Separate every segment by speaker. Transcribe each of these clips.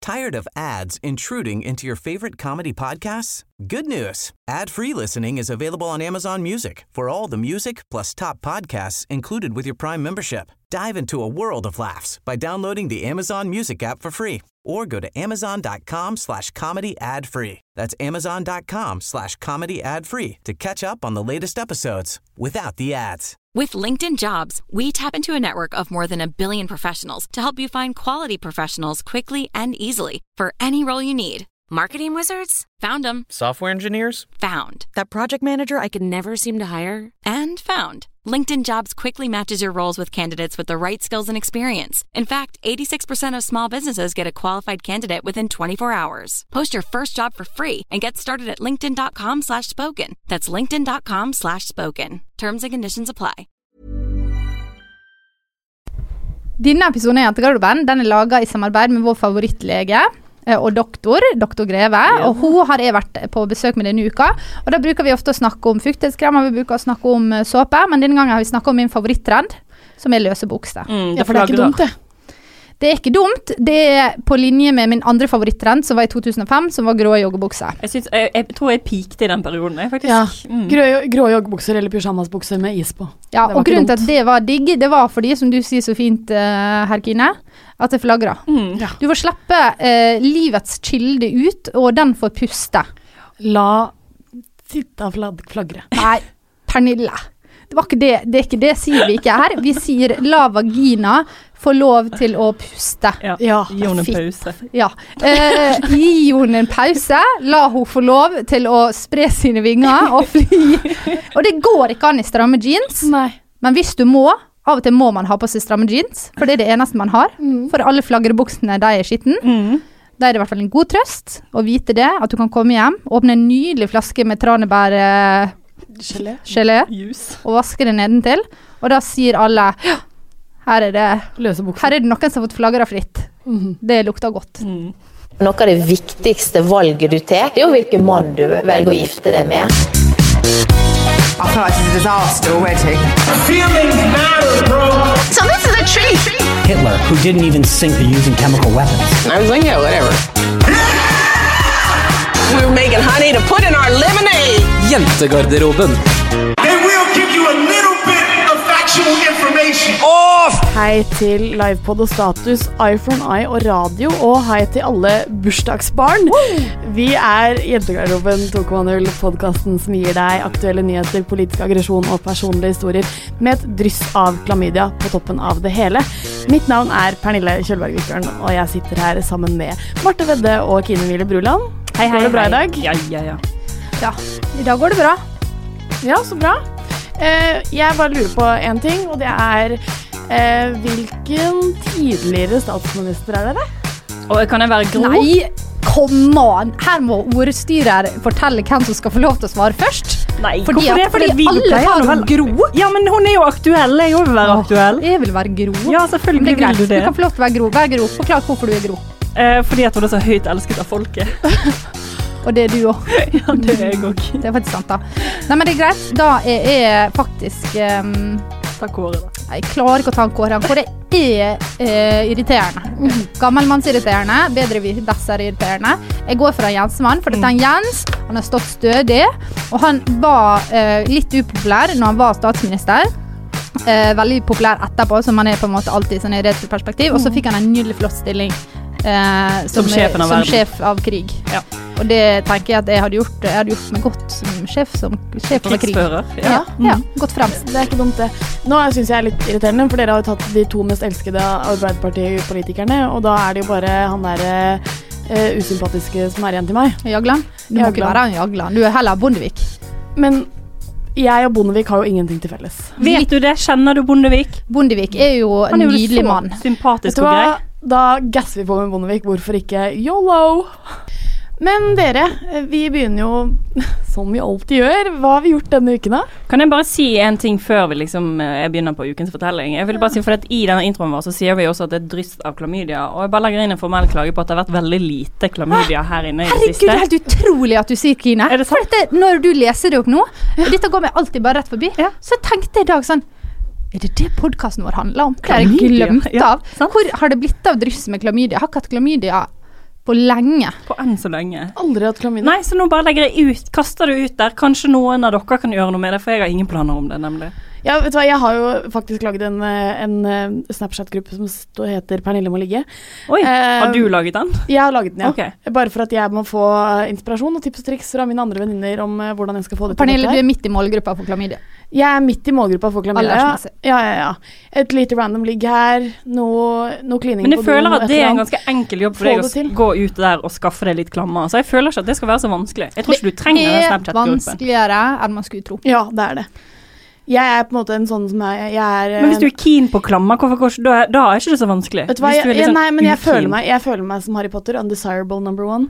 Speaker 1: Tired of ads intruding into your favorite comedy podcasts? Good news. Ad-free listening is available on Amazon Music for all the music plus top podcasts included with your Prime membership. Dive into a world of laughs by downloading the Amazon Music app for free or go to amazon.com/comedy ad-free. That's amazon.com/comedy ad-free to catch up on the latest episodes without the ads.
Speaker 2: With LinkedIn Jobs, we tap into a network of more than 1 billion professionals to help you find quality professionals quickly and easily for any role you need. Marketing wizards? Found them.
Speaker 3: Software engineers?
Speaker 2: Found. That project manager I could never seem to hire? And found. LinkedIn Jobs quickly matches your roles with candidates with the right skills and experience. In fact, 86% of small businesses get a qualified candidate within 24 hours. Post your first job for free and get started at linkedin.com/spoken. That's linkedin.com/spoken. Terms and conditions apply.
Speaker 4: Denne episoden av Jentegarderoben, den laget I samarbeid med vår favorittlege og doktor Greve, og hun har jeg vært på besøk med denne uka, og da bruker vi ofte å snakke om fuktighetskrem, og vi bruker å snakke om såpe, men denne gangen har vi snakket om min favoritttrend, som løse bukser.
Speaker 5: Ja, for det ikke dumt det.
Speaker 4: Det ikke dumt, det på linje med min andre favoritttrend, som var I 2005, som var grå joggebukser.
Speaker 5: Jeg tror jeg pikte I den perioden, faktisk.
Speaker 6: Ja, grå joggebukser eller pyjamasbukser med is på.
Speaker 4: Ja, og grunnen til at det var digg, det var fordi, som du sier så fint, herr Kine, at det flagrer.
Speaker 6: Ja.
Speaker 4: Du får slippe livets kilde ut, og den får puste.
Speaker 6: La sitta flagre.
Speaker 4: Nei, Pernille. Det var ikke det, det ikke det sier vi ikke her. Vi sier la vagina få lov til å puste.
Speaker 5: Ja. Gi henne en pause.
Speaker 4: Ja. Gi henne en pause. La hun få lov til å spre sine vinger og fly. Og det går ikke an I stramme jeans.
Speaker 6: Nei.
Speaker 4: Men hvis du må, av og til må man ha på seg stramme jeans, for det det eneste man har. For alle flagrebuksene, de skitten. Da det I hvert fall en god trøst å vite det, at du kan komme hjem, åpne en nydelig flaske med tranebær gelé og vaske det nedentil, og da sier alle her det
Speaker 6: løse bukser.
Speaker 4: Her det noen som har fått flagret fritt. Det lukter godt.
Speaker 7: Noe av det viktigste valget du tar jo hvilken mann du velger å gifte deg med.
Speaker 8: I feel like it's a disaster already.
Speaker 9: Feelings matter, bro.
Speaker 8: So this is a treat.
Speaker 10: Hitler, who didn't even think of using chemical weapons.
Speaker 11: I was like, yeah, whatever. We were making honey to put in our lemonade.
Speaker 3: Jentegarderoben.
Speaker 9: They will give you a little bit of factual information.
Speaker 6: Off! Hei til Livepod og Status, Eye for an Eye og radio, og hei til alle bursdagsbarn. Vi Jentegarderoben 2.0, podcasten som gir deg aktuelle nyheter, politisk aggresjon og personlige historier, med et dryss av klamydia på toppen av det hele. Mitt navn Pernille Kjølberg-Vikørn, og jeg sitter her sammen med Marte Vedde og Kine Mille Bruland.
Speaker 5: Hei.
Speaker 6: Går det bra I dag?
Speaker 5: Ja.
Speaker 4: I dag går det bra.
Speaker 6: Ja, så bra. Jeg bare lurer på en ting, og det hvilken tidligere statsminister det?
Speaker 5: Og kan jeg være grå?
Speaker 4: Nei, come on! Her må ordstyrer fortelle hvem som skal få lov til å svare først.
Speaker 5: Nei,
Speaker 4: fordi alle har Gro.
Speaker 5: Ja, men hun jo aktuell. Jeg vil være aktuell.
Speaker 4: Jeg vil være Gro.
Speaker 5: Ja, selvfølgelig vil du det.
Speaker 4: Du kan få lov til å være Gro. Vær Gro. Forklar hvorfor du Gro.
Speaker 5: Fordi at hun så høyt elsket av folket.
Speaker 4: Og det du også.
Speaker 5: Ja, det jeg også.
Speaker 4: Det faktisk sant da. Nei, men det greit. Da jeg faktisk...
Speaker 5: Ta kåre da.
Speaker 4: Jeg klarer ikke å ta en kåre. Kåre irriterende. Gammelmannsirriterende. Bedre irriterende. Jeg går for en Jensmann, for dette Jens. Han har stått stødig, og han var litt upopulær når han var statsminister. Veldig populær etterpå, som han på en måte alltid sånn I det perspektiv. Og så fikk han en nydelig flott stilling som sjef av krig. Ja. Og det tenker jeg at jeg hadde gjort meg godt som sjef over krig. Ja, godt fremst.
Speaker 6: Det ikke dumt det. Nå synes jeg litt irriterende, for dere har jo tatt de to mest elskede Arbeiderparti-politikerne, og da det jo bare han der usympatiske som igjen til meg.
Speaker 4: Jagland? Du må ikke være en Jagland. Du heller Bondevik.
Speaker 6: Men jeg og Bondevik har jo ingenting til felles.
Speaker 5: Vet du det? Kjenner du Bondevik?
Speaker 4: Bondevik jo en nydelig mann.
Speaker 5: Sympatisk og grei.
Speaker 6: Da gasser vi på med Bondevik. Hvorfor ikke YOLO? Men dere, vi begynner jo som vi alltid gjør. Hva har vi gjort denne uken da?
Speaker 5: Kan jeg bare si en ting før vi jeg begynner på ukens fortelling? Jeg vil bare si, for at I denne introen vår så sier vi også at det dryss av klamydia, og jeg bare legger inn en formell klage på at det har vært veldig lite klamydia her inne I det siste.
Speaker 4: Herregud, det helt utrolig at du sier, Kine.
Speaker 5: Det sant?
Speaker 4: For når du leser det opp nå, dette går meg alltid bare rett forbi, så tenkte jeg I dag sånn, det podcasten vår handler om? Det har jeg glemt av. Hvor har det blitt av dryss med klamydia? Jeg har ikke hatt klamydia på lenge.
Speaker 5: På enn så lenge.
Speaker 6: Aldri hatt klamydia.
Speaker 5: Nei, så nå bare legger jeg ut, kaster det ut der. Kanskje noen av dere kan gjøre noe med det, for jeg har ingen planer om det, nemlig.
Speaker 6: Ja, vet du hva, jeg har jo faktisk laget en Snapchat-gruppe som heter Pernille må ligge.
Speaker 5: Oi, har du laget den?
Speaker 6: Jeg har laget den, ja.
Speaker 5: Okay.
Speaker 6: Bare for at jeg må få inspirasjon og tips og triks fra mine andre venninner om hvordan jeg skal få det til.
Speaker 4: Pernille, du midt i målgruppa for klamydia.
Speaker 6: Jeg midt i målgruppa for klamydia. Ja. Et lite random ligg her, noe klining på doen.
Speaker 5: Men jeg føler at det en ganske enkel jobb for deg å gå ut der og skaffe deg litt klammer. Så jeg føler ikke at det skal være så vanskelig. Jeg tror ikke du trenger den Snapchat-gruppen.
Speaker 4: Det vanskeligere enn man skulle tro.
Speaker 6: Ja, det det. Jeg på en måte en sånn som jeg
Speaker 5: Men hvis du keen på klammer, da ikke det så vanskelig.
Speaker 6: Vet du hva, nei, men jeg føler meg som Harry Potter, undesirable number 1.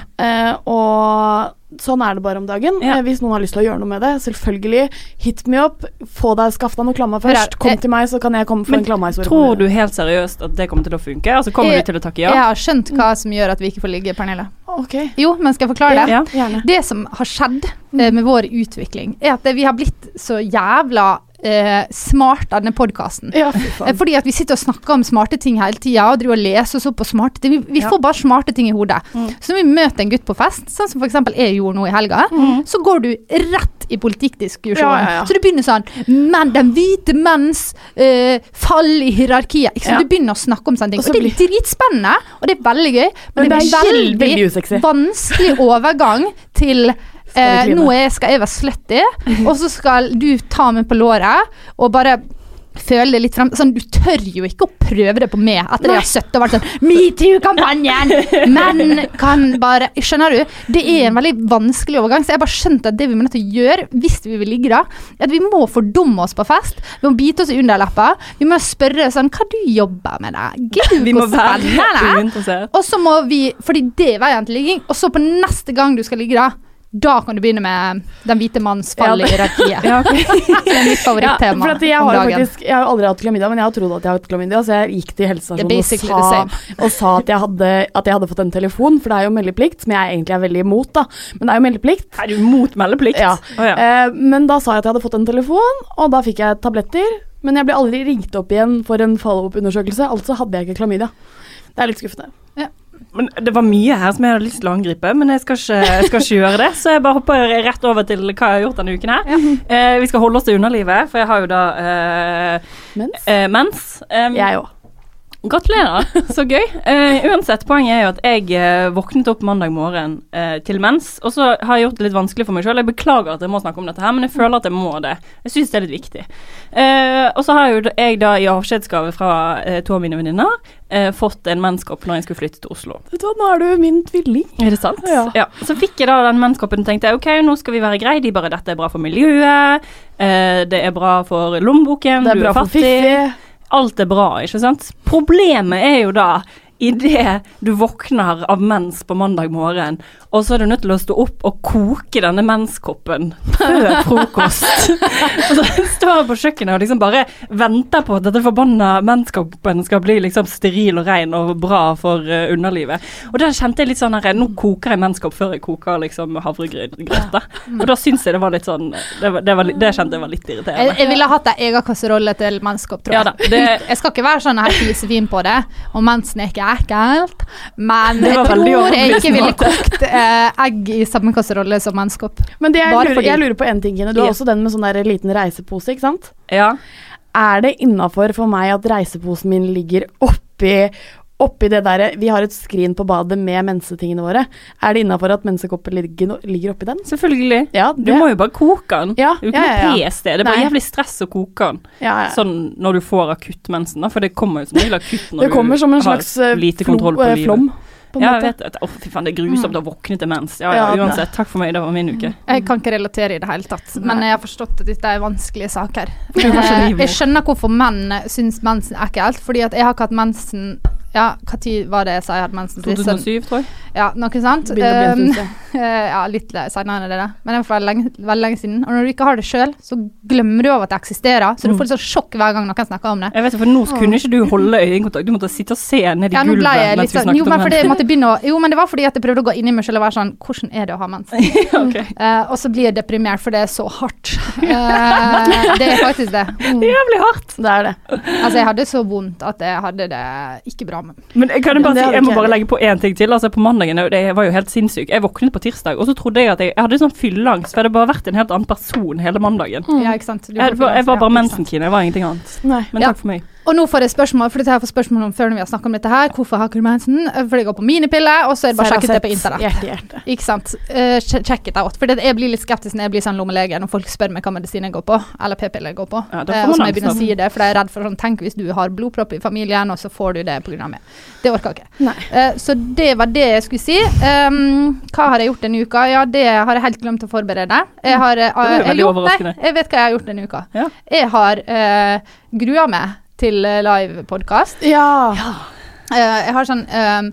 Speaker 6: Og sånn det bare om dagen. Hvis noen har lyst til å gjøre noe med det, selvfølgelig, hit me up, skaff deg noe klammer først, kom til meg, så kan jeg komme for en klammerhistorie.
Speaker 5: Tror du helt seriøst at det kommer til å funke? Altså kommer du til å takke ja?
Speaker 4: Jeg har skjønt hva som gjør at vi ikke får ligge, Pernille.
Speaker 6: Okay.
Speaker 4: Jo, men skal jeg forklare det?
Speaker 6: Ja,
Speaker 4: det som har skjedd med vår utvikling, at vi har blitt så jævla smart av denne podcasten.
Speaker 6: Ja,
Speaker 4: fordi at vi sitter og snakker om smarte ting hele tiden, og driver og leser oss opp på smarte ting. Vi får bare smarte ting i hodet. Så når vi møter en gutt på fest, sånn som for eksempel jeg gjorde nå i helga, så går du rett i politikkdiskusjonen. Så du begynner sånn, men den hvite menns fall i hierarkiet. Så du begynner å snakke om sånne ting. Og det dritspennende, og det veldig gøy, men det veldig vanskelig overgang til nå skal jeg være slutty, og så skal du ta meg på låret og bare føle det litt frem. Sånn, du tør jo ikke å prøve det på meg etter det jeg har søtt og vært sånn MeToo-kampanjen! Men kan bare, skjønner du? Det en veldig vanskelig overgang, så jeg bare skjønte at det vi må nødt til å gjøre hvis vi vil ligge da, at vi må fordumme oss på fest, vi må bite oss i underleppa, vi må spørre sånn, hva du jobber med det? Gud,
Speaker 5: vi må være
Speaker 4: spennende! Og så må vi, fordi det veien til ligging, og så på neste gang du skal ligge da kan du begynne med den hvite manns fall i hierarkiet. Det mitt favorittema om dagen.
Speaker 6: Jeg har aldri hatt klamydia, men jeg har trodd at jeg har hatt klamydia, så jeg gikk til helsestasjonen og sa at jeg hadde fått en telefon, for det jo meldeplikt, som jeg egentlig veldig imot da. Men det jo meldeplikt.
Speaker 5: Du imot meldeplikt?
Speaker 6: Ja. Men da sa jeg at jeg hadde fått en telefon, og da fikk jeg tabletter, men jeg ble aldri ringt opp igjen for en follow-up-undersøkelse, altså hadde jeg ikke klamydia. Det litt skuffende.
Speaker 4: Ja.
Speaker 5: Men det var mye her som jeg hadde lyst til å angripe, men jeg skal ikke gjøre det, så jeg bare hopper rett over til hva jeg har gjort denne uken her. Vi skal holde oss til underlivet, for jeg har jo da mens.
Speaker 6: Jeg også.
Speaker 5: Gratulerer, så gøy. Uansett, poenget jo at jeg våknet opp mandag morgen til mens, og så har jeg gjort det litt vanskelig for meg selv. Jeg beklager at jeg må snakke om dette her, men jeg føler at jeg må det. Jeg synes det litt viktig. Og så har jeg da i avskjedsgave fra to av mine venninner fått en menskopp når jeg skulle flytte til Oslo.
Speaker 6: Vet du hva, nå du min tvilling.
Speaker 5: Det sant? Ja. Så fikk jeg da den menskoppen og tenkte jeg, ok, nå skal vi være greie, dette bra for miljøet, det bra for lommeboken,
Speaker 6: det bra for Fifi.
Speaker 5: Alt bra, ikke sant? Problemet jo da i det du våkner av mens på mandag morgen, og så du nødt til å stå opp og koke denne menskoppen før frokost. Og så står jeg på kjøkkenet og liksom bare venter på at dette forbanna menskoppen skal bli liksom steril og ren og bra for underlivet. Og da kjente jeg litt sånn her, nå koker jeg menskopp før jeg koker liksom havregrøt. Og da synes jeg det var litt sånn, det kjente jeg var litt irriterende.
Speaker 4: Jeg ville hatt en egen kasserolle til menskopp, tror jeg.
Speaker 5: Ja,
Speaker 4: jeg skal ikke være sånn her fisefin på det, og mensen ikke ekkelt, men jeg tror jeg ikke ville kokt egg i samme kasserolle som menskopp.
Speaker 6: Men jeg lurer på en ting, Kine. Du har også den med sånn der liten reisepose, ikke sant?
Speaker 5: Ja.
Speaker 6: Det innenfor for meg at reiseposen min ligger oppi det der, vi har et skrin på badet med mensetingene våre. Det innenfor at mensekoppen ligger oppi den?
Speaker 5: Selvfølgelig.
Speaker 6: Ja,
Speaker 5: du må jo bare koke den.
Speaker 6: Ja,
Speaker 5: du kan ikke pese det. Det bare jævlig stress å koke den. Sånn når du får akutt mensen, da, for det kommer jo som regel akutt når
Speaker 6: det kommer som en slags
Speaker 5: lite kontroll på livet.
Speaker 6: Flom.
Speaker 5: Ja, jeg vet. Fy faen, det grusomt å våkne til mens. Ja, uansett. Takk for meg, det var min uke.
Speaker 4: Jeg kan ikke relatere i det hele tatt, men jeg har forstått at dette vanskelige saker. Jeg skjønner hvorfor menn synes mensen ekkelt, fordi at jeg har ikke hatt mensen. Ja, hva tid var det jeg sa jeg hadde mensen?
Speaker 5: 2007, tror jeg.
Speaker 4: Ja, noe sant. Ja, litt senere enn det. Men det var veldig lenge siden. Og når du ikke har det selv, så glemmer du av at det eksisterer. Så du får litt sånn sjokk hver gang noen snakker om det.
Speaker 5: Jeg vet, for nå kunne ikke du holde øyekontakt. Du måtte sitte og se ned i gulvet mens vi snakket om mensen.
Speaker 4: Jo, men det var fordi at jeg prøvde å gå inn i meg selv og være sånn, hvordan det å ha mensen?
Speaker 5: Okay.
Speaker 4: Og så blir jeg deprimert, for det så hardt. Det faktisk det.
Speaker 5: Det jævlig hardt.
Speaker 6: Det det.
Speaker 4: Altså, jeg hadde så vondt at jeg hadde det ikke bra Instagram.
Speaker 5: Men jeg må bare legge på en ting til. Altså, på mandagen, det var jo helt sinnssykt. Jeg våknet på tirsdag, og så trodde jeg at jeg hadde sånn fylleangst, for jeg hadde bare vært en helt annen person hele mandagen.
Speaker 4: Ja, ikke sant?
Speaker 5: Jeg var bare mensenkine, jeg var ingenting annet.
Speaker 6: Nei.
Speaker 5: Men takk for meg.
Speaker 4: Og nå får jeg spørsmål, for det har jeg fått spørsmål om før når vi har snakket om dette her. Hvorfor har ikke du mensen? Fordi jeg går på minipille, og så er det bare sjekket det på internett.
Speaker 6: Hjerte.
Speaker 4: Ikke sant? Check it out. For jeg blir litt skeptisk når jeg blir sånn lommelege, når folk spør meg hva medisin jeg går på, eller p-piller jeg går på.
Speaker 5: Ja,
Speaker 4: og så må jeg begynne å si det, for jeg er redd for sånn, tenk hvis du har blodpropp i familien, og så får du det på grunn av meg. Det orker jeg ikke.
Speaker 6: Nei.
Speaker 4: Så det var det jeg skulle si. Hva har jeg gjort denne uka? Ja, det har jeg helt glemt å forberede. Jeg har,
Speaker 5: det er veldig overraskende.
Speaker 4: Jeg vet hva jeg har gjort denne uka.
Speaker 5: Ja.
Speaker 4: Jeg har grua meg til live podcast.
Speaker 6: Ja.
Speaker 4: Jeg har sånn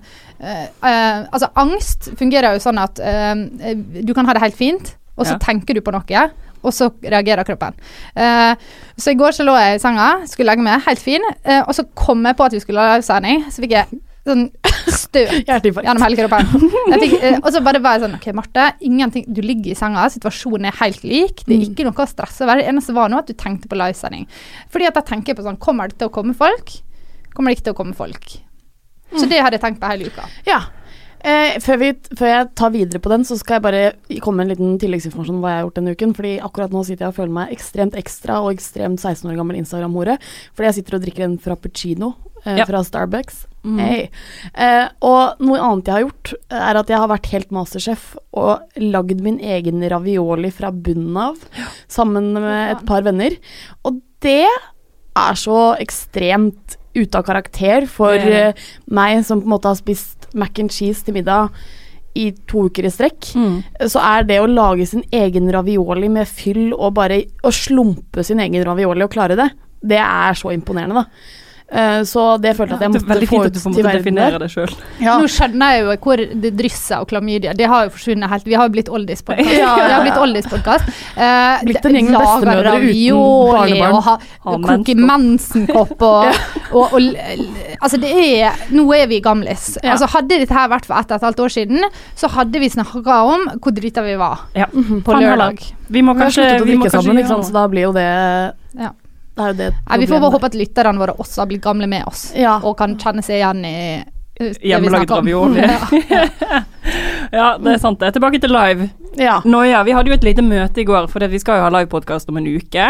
Speaker 4: altså angst fungerer jo sånn at du kan ha det helt fint, og så tenker du på noe, og så reagerer kroppen. Så i går så lå jeg i senga, skulle legge meg helt fin, og så kom jeg på at vi skulle ha livesending, så fikk jeg sånn støt gjennom hele kroppen. Og så bare var jeg sånn, ok Marte, ingenting, du ligger i senga, situasjonen er helt lik, det er ikke noe å stresse over, det eneste var nå at du tenkte på livesending. Fordi at jeg tenker på sånn, kommer det til å komme folk? Kommer det ikke til å komme folk? Så det hadde jeg tenkt på hele uka.
Speaker 6: Ja. Før jeg tar videre på den, så skal jeg bare komme med en liten tilleggsinformasjon om hva jeg har gjort denne uken, fordi akkurat nå sitter jeg og føler meg ekstremt ekstra og ekstremt 16 år gammel Instagram-hore, fordi jeg sitter og drikker en frappuccino fra Starbucks. Hey. Og noe annet jeg har gjort er at jeg har vært helt masterchef og lagd min egen ravioli fra bunnen av sammen med et par venner, og det er så ekstremt ute av karakter for meg som på en måte har spist mac and cheese til middag i 2 uker i strekk, så er det å lage sin egen ravioli med fyll og bare å slumpe sin egen ravioli og klare det, det er så imponerende da. Så det følte jeg at jeg måtte få ut til verden
Speaker 5: definere det selv.
Speaker 4: Ja. Nå skjønner jeg jo hvor det drysser og klamydia, det har jo forsvunnet helt, vi har jo blitt oldies-podcast. Det har blitt oldies-podcast.
Speaker 6: Blitt en gjeng med bestemødre uten barnebarn.
Speaker 4: Og koke mensenkopp og altså det nå er vi gamlis. Altså hadde dette her vært for 1,5 år siden, så hadde vi snakket om hvor drita vi var på lørdag.
Speaker 5: Vi må kanskje
Speaker 6: drikke sammen, ikke sant? Så da blir jo det
Speaker 4: vi får bare håpe at lytterne våre også har blitt gamle med oss og kan kjenne seg igjen i
Speaker 5: hjemmelaget ravioli. Ja, det er sant det. Tilbake til live. Vi hadde jo et lite møte i går, for vi skal jo ha live-podcast om en uke.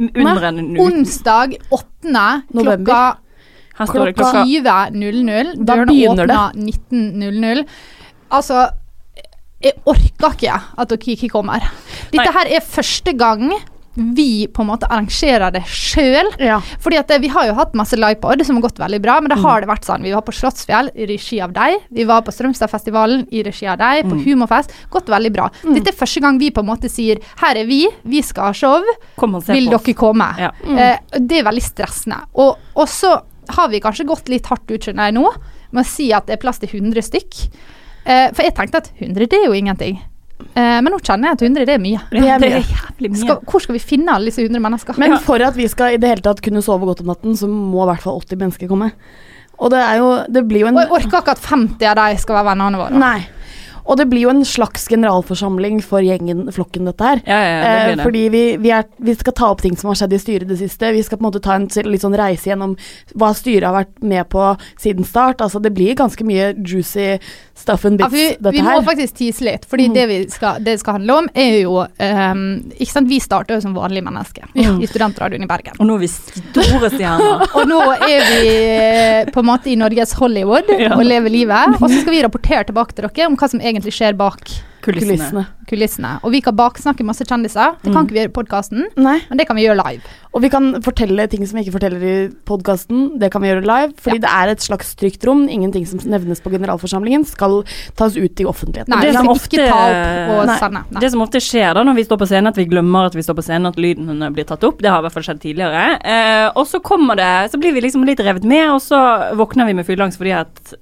Speaker 4: Onsdag 8. november klokka 20:00. Dørene åpner 19:00. Altså, jeg orker ikke at dere ikke kommer. Dette her er første gang vi på en måte arrangerer det selv, fordi at vi har jo hatt masse livepod som har gått veldig bra, men det har det vært sånn, vi var på Slottsfjell i regi av deg, vi var på Strømstadfestivalen i regi av deg, på Humorfest, gått veldig bra. Dette er første gang vi på en måte sier, her er vi skal ha show, vil dere komme? Det er veldig stressende, og så har vi kanskje gått litt hardt ut, skjønner jeg nå, med å si at det er plass til 100 stykk, for jeg tenkte at 100 det er jo ingenting. Men nå kjenner jeg at 100 det er mye.
Speaker 5: Det er jævlig mye.
Speaker 4: Hvor skal vi finne alle disse 100 mennesker?
Speaker 6: Men for at vi skal i det hele tatt kunne sove godt om natten, så må i hvert fall 80 mennesker komme. Og det blir jo en...
Speaker 4: Og jeg orker ikke at 50 av deg skal være vennene våre.
Speaker 6: Nei. Og det blir jo en slags generalforsamling for flokken dette her.
Speaker 5: Det blir det.
Speaker 6: Fordi vi skal ta opp ting som har skjedd i styret det siste. Vi skal på en måte ta en litt sånn reise gjennom hva styret har vært med på siden start. Altså det blir ganske mye juicy stuff and bits, dette her.
Speaker 4: Vi må faktisk tease litt, fordi det skal handle om er jo, ikke sant, vi starter jo som vanlige mennesker i Studentradioen i Bergen.
Speaker 5: Og nå er vi store stjerner.
Speaker 4: Og nå er vi på en måte i Norges Hollywood og lever livet, og så skal vi rapportere tilbake til dere om hva som egentlig skjer bak kulissene. Og vi kan baksnakke masse kjendiser. Det kan ikke vi gjøre i podcasten, men det kan vi gjøre live.
Speaker 6: Og vi kan fortelle ting som vi ikke forteller i podcasten. Det kan vi gjøre live, fordi det er et slags trygt rom. Ingenting som nevnes på generalforsamlingen skal tas ut i offentligheten.
Speaker 4: Nei, det skal ikke ta opp og sende.
Speaker 5: Det som ofte skjer da når vi står på scenen, at vi glemmer at vi står på scenen, at lyden blir tatt opp. Det har i hvert fall skjedd tidligere. Og så så blir vi liksom litt revet med, og så våkner vi med fylleangst fordi at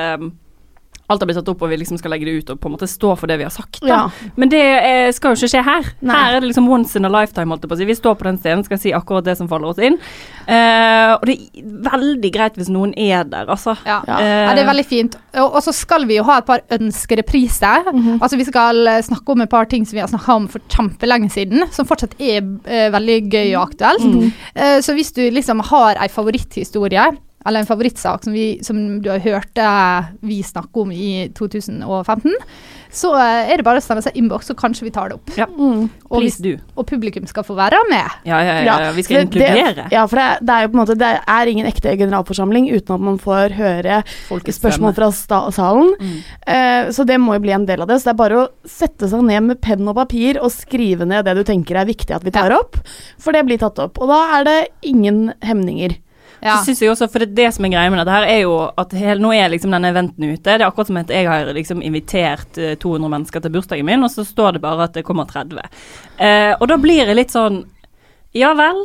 Speaker 5: alt har blitt tatt opp, og vi liksom skal legge det ut og på en måte stå for det vi har sagt da. Men det skal jo ikke skje her. Her er det liksom once in a lifetime, holdt jeg på å si. Vi står på den scenen, skal si akkurat det som faller oss inn. Og det er veldig greit hvis noen er der, altså.
Speaker 4: Ja, det er veldig fint. Og så skal vi jo ha et par ønskerepriser. Altså vi skal snakke om et par ting som vi har snakket om for kjempelenge siden, som fortsatt er veldig gøy og aktuelt. Så hvis du liksom har en favoritthistorie, eller en favorittsak som du har hørt vi snakke om i 2015, så det bare å stemme seg inbox, så kanskje vi tar det opp.
Speaker 5: Ja, please do.
Speaker 4: Og publikum skal få være med.
Speaker 5: Ja, vi skal inkludere.
Speaker 6: For det jo på en måte, det ingen ekte generalforsamling uten at man får høre spørsmål fra salen. Så det må jo bli en del av det. Så det bare å sette seg ned med penn og papir og skrive ned det du tenker viktig at vi tar opp, for det blir tatt opp. Og da det ingen hemninger.
Speaker 5: Ja. Så synes jeg også, for det som greia med dette her jo at nå liksom denne eventen ute, det akkurat som at jeg har liksom invitert 200 mennesker til bursdagen min, og så står det bare at det kommer 30. Og da blir det litt sånn, ja vel,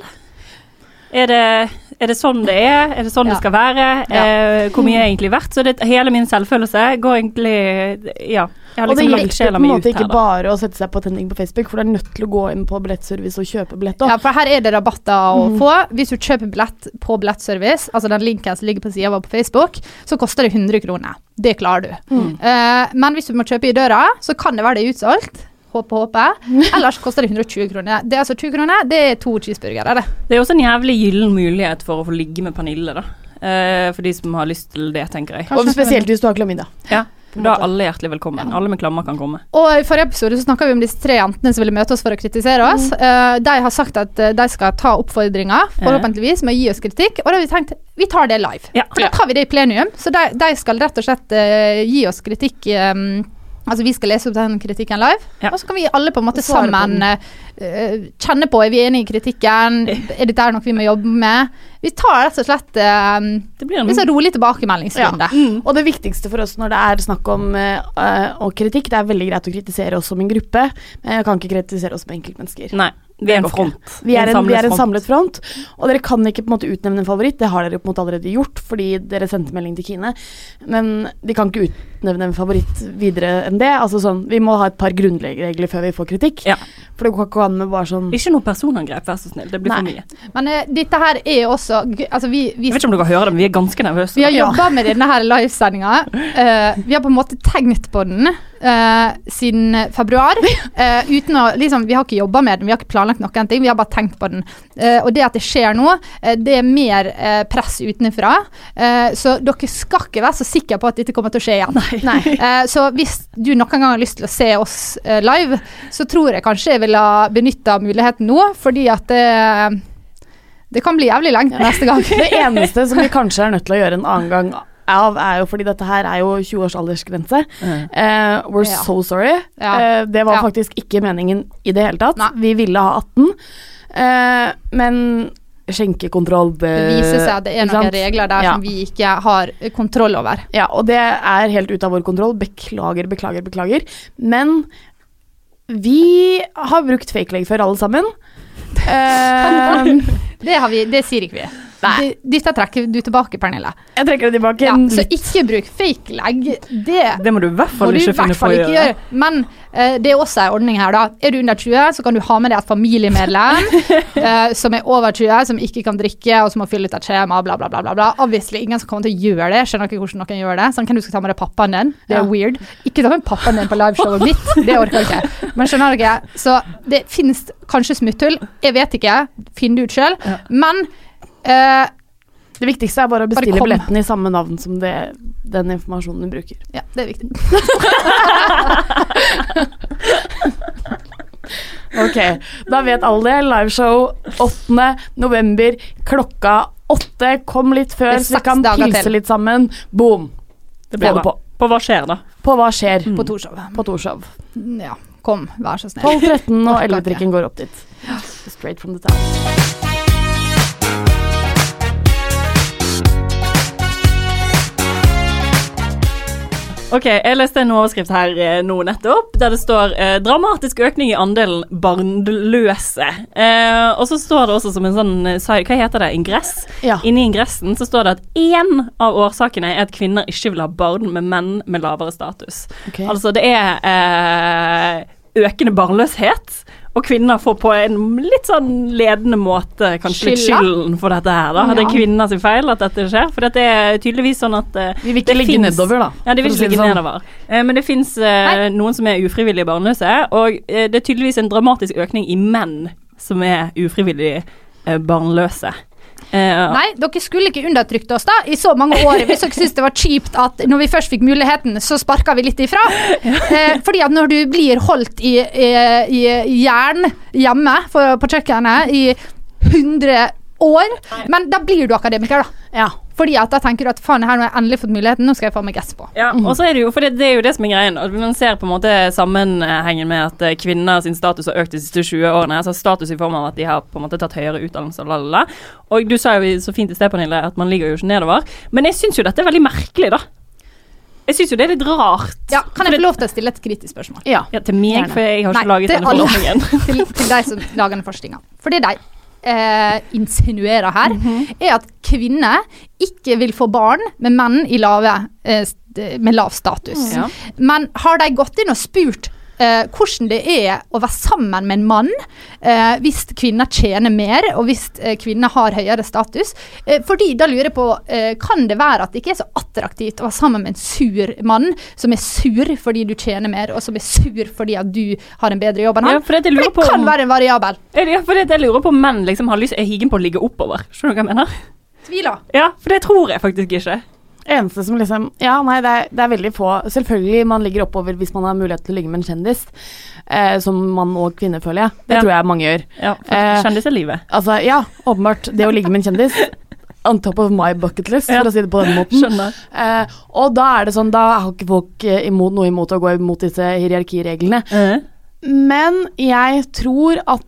Speaker 5: er det sånn det er? Er det sånn det skal være? Hvor mye egentlig verdt? Så hele min selvfølelse går egentlig, jeg har liksom lagt sjela mi ut her. Og det hjelper på en måte ikke bare å sette seg på tenning på Facebook, for det nødt til å gå inn på billettservice og kjøpe billett også.
Speaker 4: Ja, for her det rabatter å få. Hvis du kjøper billett på billettservice, altså den linken som ligger på siden vår på Facebook, så koster det 100 kroner. Det klarer du. Men hvis du må kjøpe i døra, så kan det være det utsolgt. Håpe. Ellers koster det 120 kroner. Det 20 kroner, det 2 cheeseburgere. Det
Speaker 5: også en jævlig gyllen mulighet for å få ligge med Pernille, da. For de som har lyst til det, tenker jeg.
Speaker 6: Og spesielt hvis du har klamydia.
Speaker 5: Ja. Da alle hjertelig velkommen. Alle med klammer kan komme.
Speaker 4: Og i forrige episode så snakket vi om disse 3 jentene som ville møte oss for å kritisere oss. De har sagt at de skal ta oppfordringer, forhåpentligvis, med å gi oss kritikk. Og da har vi tenkt, vi tar det live. For da tar vi det i plenum. Så de skal rett og slett gi oss kritikk. Altså vi skal lese opp den kritikken live, og så kan vi alle på en måte sammen kjenne på, vi enige i kritikken, dette noe vi må jobbe med. Vi tar rett og slett det blir en rolig tilbakemeldingsrunde.
Speaker 6: Og det viktigste for oss når det snakk om og kritikk, det veldig greit å kritisere oss som en gruppe, men jeg kan ikke kritisere oss som enkeltmennesker.
Speaker 5: Nei. Vi en front.
Speaker 6: Vi en samlet front, og dere kan ikke på en måte utnevne en favoritt, det har dere på en måte allerede gjort, fordi dere sendte melding til Kine, men de kan ikke utnevne en favoritt videre enn det, altså sånn, vi må ha et par grunnregler før vi får kritikk, for det går ikke an med bare sånn...
Speaker 5: Ikke noe personangrep, vær så snill, det blir for mye.
Speaker 4: Men dette her også, altså vi...
Speaker 5: Jeg vet ikke om dere hører det, men vi ganske nervøse.
Speaker 4: Vi har jobbet med denne her livesendingen, vi har på en måte tenkt på den, siden februar, uten å, liksom, vi har ikke jobbet med den, vi har ikke planlagt noen ting, vi har bare tenkt på den. Og det at det skjer nå, det mer press utenfra, så dere skal ikke være så sikre på at dette kommer til å skje igjen. Nei. Så hvis du noen gang har lyst til å se oss live, så tror jeg kanskje jeg vil ha benyttet muligheten nå, fordi at det kan bli jævlig lengt neste gang.
Speaker 6: Det eneste som vi kanskje nødt til å gjøre en annen gang jo fordi dette her jo 20-års aldersgrense. We're so sorry. Det var faktisk ikke meningen i det hele tatt. Vi ville ha 18, men skjenkekontroll
Speaker 4: det viser seg at det noen regler der som vi ikke har kontroll over.
Speaker 6: Ja, og det helt ut av vår kontroll. Beklager. Men vi har brukt fake leg før alle sammen.
Speaker 4: Det sier ikke vi. Dette trekker du tilbake, Pernille.
Speaker 6: Jeg trekker det tilbake
Speaker 4: så ikke bruk fake leg.
Speaker 5: Det må du i hvert fall ikke finne på å gjøre.
Speaker 4: Men det også en ordning her da. Du under 20, så kan du ha med deg et familiemedlem som over 20, som ikke kan drikke, og som må fylle ut et skjema, bla bla bla bla bla. Obviously, ingen som kommer til å gjøre det. Skjønner ikke hvordan noen gjør det. Sånn kan du skal ta med deg pappaen din. Det weird. Ikke ta med pappaen din på liveshowet mitt. Det orker jeg ikke. Men skjønner dere? Så det finnes kanskje smutthull. Jeg vet ikke. Finn det ut selv. Men
Speaker 6: det viktigste bare å bestille billetten i samme navn som den informasjonen du bruker.
Speaker 4: Ja, det viktig.
Speaker 6: Ok, da vet alle det. Liveshow 8. november klokka 8. Kom litt før, så vi kan pilse litt sammen. Boom.
Speaker 5: Det blir det på. På hva skjer da?
Speaker 6: På hva skjer?
Speaker 4: På Torshov. Ja, kom, vær så snill.
Speaker 6: 12-13 og 11-trikken går opp dit. Straight from the town.
Speaker 5: Ok, jeg leste en overskrift her nå nettopp, der det står dramatisk økning i andelen barnløse. Og så står det også som en sånn, hva heter det, ingress? Ja. Inni ingressen så står det at en av årsakene at kvinner ikke vil ha barn med menn med lavere status. Okay. Altså det økende barnløshet, og kvinner får på en litt sånn ledende måte kanskje litt skylden for dette her da. Det kvinner sin feil at dette skjer, for det tydeligvis sånn at
Speaker 6: vi vil ikke ligge nedover da.
Speaker 5: Ja, de vil ikke ligge nedover. Men det finnes noen som ufrivillige barnløse, og det tydeligvis en dramatisk økning i menn som ufrivillig barnløse.
Speaker 4: Nei, dere skulle ikke undertrykt oss da i så mange år, hvis dere synes det var kjipt at når vi først fikk muligheten, så sparket vi litt ifra. Fordi at når du blir holdt i jern hjemme på kjøkkenet i 100 år, men da blir du akademiker da.
Speaker 6: Ja.
Speaker 4: Fordi at da tenker du at faen, her har jeg endelig fått muligheten, nå skal jeg få meg gass på.
Speaker 5: Ja, og så er det jo, for det er jo det som er greien, og man ser på en måte sammenhengen med at kvinner sin status har økt de siste 20 årene, altså status i form av at de har på en måte tatt høyere utdannelse, og du sa jo så fint i sted, Pernille, at man ligger jo ikke nedover, men jeg synes jo dette er veldig merkelig da. Jeg synes jo det er litt rart.
Speaker 4: Ja, kan jeg få lov til å stille et kritisk spørsmål?
Speaker 5: Ja, til meg, for jeg har ikke laget denne forskningen.
Speaker 4: til deg som lager denne forskningen. For det er deg. Insinuerer her, er at kvinner ikke vil få barn med menn i med lav status. Ja. Men har de gått inn og spurt hvordan det er å være sammen med en mann hvis kvinner tjener mer, og hvis kvinner har høyere status? Fordi da lurer jeg på, kan det være at det ikke er så attraktivt å være sammen med en sur mann, som er sur fordi du tjener mer, og som er sur fordi at du har en bedre jobb enn han?
Speaker 5: Ja, for det
Speaker 4: kan være en variabel.
Speaker 5: Ja, for jeg lurer på om menn liksom har lyst, er higen på å ligge oppover. Skjønner du hva jeg mener?
Speaker 4: Tviler.
Speaker 5: Ja, for det tror jeg faktisk ikke.
Speaker 6: Eneste som liksom, ja, nei, det er veldig få. Selvfølgelig man ligger oppover hvis man har mulighet til å ligge med en kjendis, som mann og kvinne, føler jeg. Det tror jeg mange gjør.
Speaker 5: Ja, for kjendis er livet.
Speaker 6: Altså, ja, åpenbart, det å ligge med en kjendis, on top of my bucket list, for å si det på den måten.
Speaker 5: Skjønner.
Speaker 6: Og da er det sånn, da har ikke folk noe imot å gå imot disse hierarkireglene. Men jeg tror at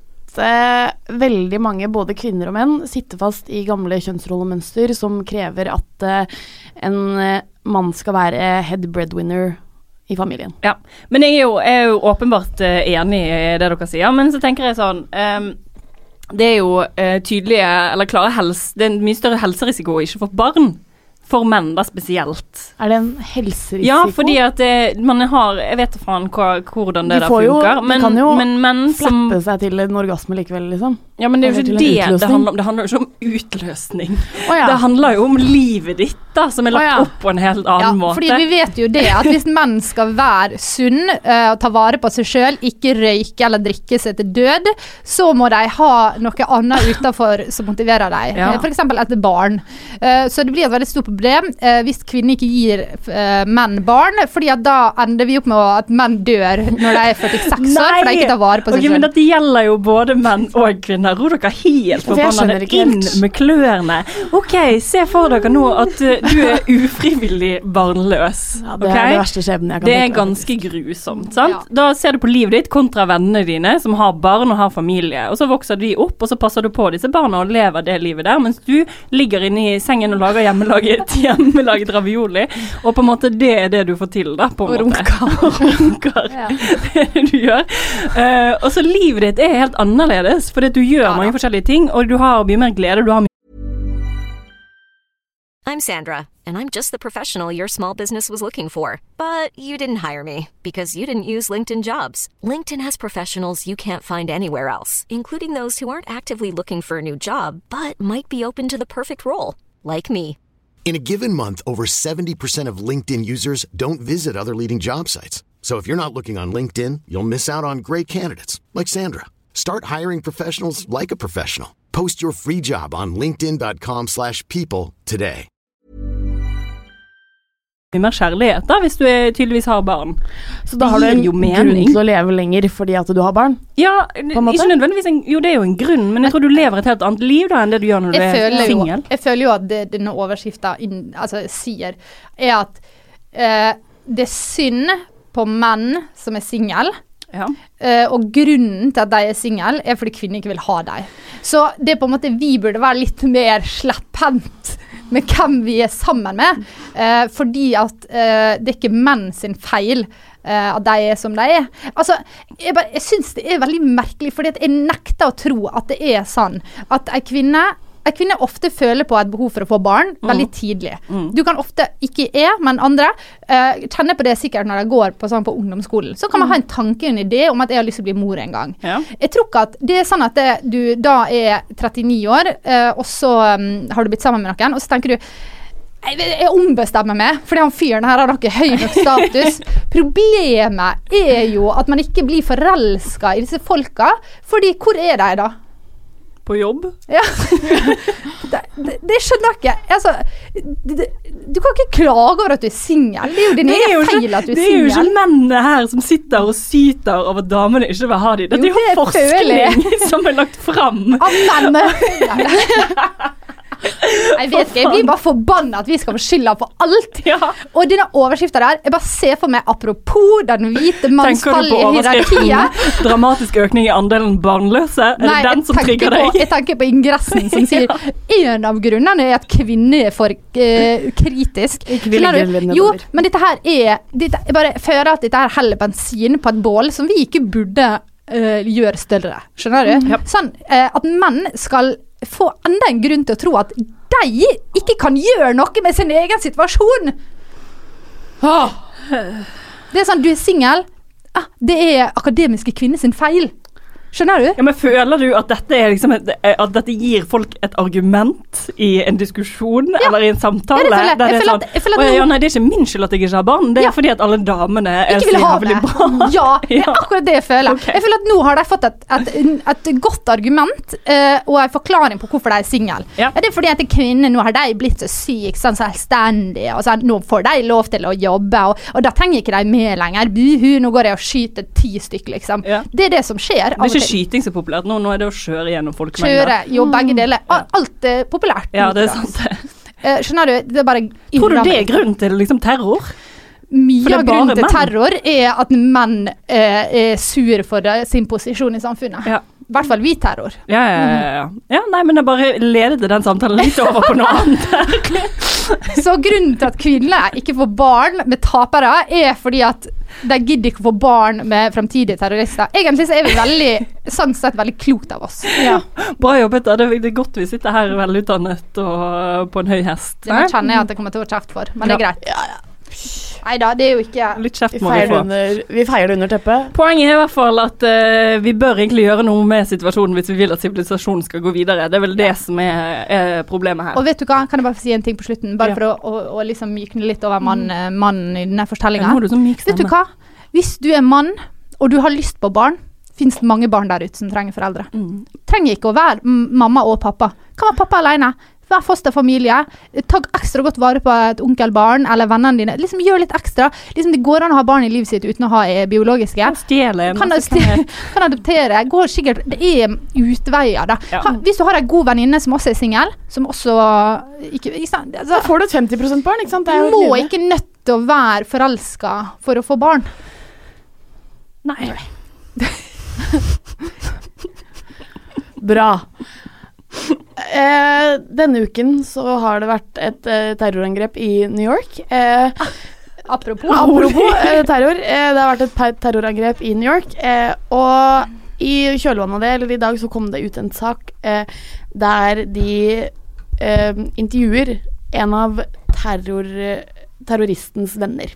Speaker 6: veldig mange, både kvinner og menn, sitter fast i gamle kjønnsrollemønster som krever at en mann skal være head breadwinner i familien. Ja,
Speaker 5: men jeg er jo åpenbart enig i det dere sier, men så tenker jeg sånn, det er jo tydelige, eller klare det er en mye større helserisiko å ikke få barn. For menn da spesielt.
Speaker 6: Er det en helserisiko?
Speaker 5: Ja, fordi at man har, jeg vet faen hvordan det der funker.
Speaker 6: De kan jo flappe seg til en orgasme likevel, liksom.
Speaker 5: Ja, men det er jo ikke det handler om. Det handler jo ikke om utløsning. Det handler jo om livet ditt da, som er lagt opp på en helt annen måte.
Speaker 4: Fordi vi vet jo det, at hvis menn skal være sunn og ta vare på seg selv, ikke røyke eller drikke seg til død, så må de ha noe annet utenfor som motiverer dem. For eksempel et barn. Så det blir et veldig stort problem hvis kvinner ikke gir menn barn, fordi at da ender vi opp med at menn dør når de er 46 år, for de ikke tar vare på seg selv.
Speaker 5: Men dette gjelder jo både menn og kvinner. Ro dere helt forbannet inn med klørne. Ok, se for dere nå at du er ufrivillig barnløs.
Speaker 6: Ja, det er det verste skjebnen jeg kan
Speaker 5: tenke. Det er ganske grusomt, sant? Ja. Da ser du på livet ditt kontra vennene dine som har barn og har familie, og så vokser de opp, og så passer du på disse barna og lever det livet der, mens du ligger inne i sengen og lager hjemmelaget ravioli, og på en måte det er det du får til da, på en måte. Runker. Ja. Det er det du gjør. Og så livet ditt er helt annerledes, fordi du gjør mange forskjellige ting, og du har mye mer glede, du har
Speaker 12: I'm Sandra, and I'm just the professional your small business was looking for. But you didn't hire me, because you didn't use LinkedIn Jobs. LinkedIn has professionals you can't find anywhere else, including those who aren't actively looking for a new job, but might be open to the perfect role, like me.
Speaker 13: In a given month, over 70% of LinkedIn users don't visit other leading job sites. So if you're not looking on LinkedIn, you'll miss out on great candidates, like Sandra. Start hiring professionals like a professional. Post your free job on linkedin.com/people today.
Speaker 5: Mer kjærlighet da, hvis du tydeligvis har barn.
Speaker 6: Så da har du en grunn til å leve lenger fordi at du har barn?
Speaker 5: Ja, ikke nødvendigvis jo det er jo en grunn, men jeg tror du lever et helt annet liv da enn det du gjør når du er single.
Speaker 4: Jeg føler jo at denne overskriften sier er at det er synd på menn som er single. Ja. Og grunnen til at de er single er fordi kvinner ikke vil ha dem. Så det er på en måte vi burde være litt mer slepphendt med hvem vi er sammen med, fordi at det er ikke menn sin feil at de er som de er. Altså, jeg synes det er veldig merkelig, fordi at jeg nekter å tro at det er sånn at en kvinne ofte føler på et behov for å få barn veldig tidlig. Du kan ofte ikke men andre kjenner på det sikkert når de går på ungdomsskolen. Så kan man ha en tanke, en idé om at jeg har lyst til å bli mor en gang. Ja. Jeg tror ikke at det er sånn at du da er 39 år, og så har du blitt sammen med noen, og så tenker du jeg ombestemmer meg, fordi han fyren her har noe høy nok status. Problemet er jo at man ikke blir forelsket i disse folka, fordi hvor er de da?
Speaker 5: På jobb?
Speaker 4: Ja. Det skjønner jeg ikke. Altså, du kan ikke klage over at du er single. Det er jo din egen feil at du er single.
Speaker 5: Det er jo ikke mennene her som sitter og syter over at damene ikke vil ha dem. Det er jo forskning som er lagt fram.
Speaker 4: Av mennene. Jeg vet ikke, jeg blir bare forbannet at vi skal få skylda på alt. Og denne overskriften der, jeg bare ser for meg apropos den hvite mannsfall i hierarkiet.
Speaker 5: Dramatisk økning i andelen barnløse?
Speaker 4: Nei,
Speaker 5: det den som trigger deg?
Speaker 4: Jeg tenker på ingressen som sier en av grunnene er at kvinner er for kritisk. Jo, men dette her jeg bare føler at dette her heller bensin på et bål som vi ikke burde gjøre større. Skjønner du? Sånn at menn skal få enda en grunn til å tro at de ikke kan gjøre noe med sin egen situasjon. Det er sånn, du er single, det er akademiske kvinner sin feil. Skjønner du?
Speaker 5: Ja, men føler du at dette er liksom at dette gir folk et argument i en diskusjon eller i en samtale?
Speaker 4: Ja, det føler jeg.
Speaker 5: Nei, det er ikke min skyld at jeg ikke har barn, det er fordi at alle damene er så jævlig bra.
Speaker 4: Ja, det er akkurat det jeg føler. Okay. Jeg føler at nå har de fått et godt argument og en forklaring på hvorfor de er single. Ja, det er fordi at kvinner nå har de blitt så syk, sånn selvstendige, og sånn, nå får de lov til å jobbe, og da trenger ikke de med lenger. Buhu, nå går jeg og skyter 10 stykker, liksom. Ja. Det er det som skjer.
Speaker 5: Det er ikke skyting så populært nå er det å kjøre gjennom folkemengder.
Speaker 4: Kjøre, jo, begge deler. Alt er populært.
Speaker 5: Ja, det er sant.
Speaker 4: Skjønner du? Det er bare
Speaker 5: tror du det er grunn til liksom terror?
Speaker 4: Mye av grunnen til terror er at menn er sur for sin posisjon i samfunnet. Ja. I hvert fall vi terror.
Speaker 5: Ja, nei, men jeg bare ledet den samtalen litt over på noe annet.
Speaker 4: Så grunnen til at kvinner ikke får barn med tapere er fordi at de gidder ikke å få barn med fremtidige terrorister. Egentlig så er vi veldig klokt av oss. Ja.
Speaker 5: Bra jobbet da, det er godt vi sitter her velutdannet og på en høy hest.
Speaker 4: Det kjenner jeg at det kommer til å være kjeft for, men det er greit. Ja. Neida, det er jo ikke...
Speaker 5: Litt kjeft må vi få.
Speaker 6: Vi feier det under teppet.
Speaker 5: Poenget er i hvert fall at vi bør egentlig gjøre noe med situasjonen hvis vi vil at sivilisasjonen skal gå videre. Det er vel det som er problemet her.
Speaker 4: Og vet du hva, kan jeg bare si en ting på slutten, bare for å liksom mykne litt over mannen i denne fortellingen. Vet du hva? Hvis du er mann, og du har lyst på barn, finnes det mange barn der ute som trenger foreldre. Trenger ikke å være mamma og pappa. Kan være pappa alene. Vær fosterfamilie, ta ekstra godt vare på et onkelbarn eller vennene dine, liksom gjør litt ekstra, liksom det går an å ha barn i livet sitt uten å ha biologiske, kan adoptere, går sikkert, det er utveier da. Hvis du har en god venninne som også er single, som også ikke sant, altså,
Speaker 6: da får du et 50% barn, ikke sant? Det er
Speaker 4: jo må ikke nødt til å være forelsket for å få barn.
Speaker 5: Nei.
Speaker 6: Bra. Denne uken så har det vært et terrorangrep i New York.
Speaker 4: Apropos
Speaker 6: terror. Det har vært et terrorangrep i New York. Og i kjølvannet av det, eller i dag, så kom det ut en sak der de intervjuer en av terroristens venner.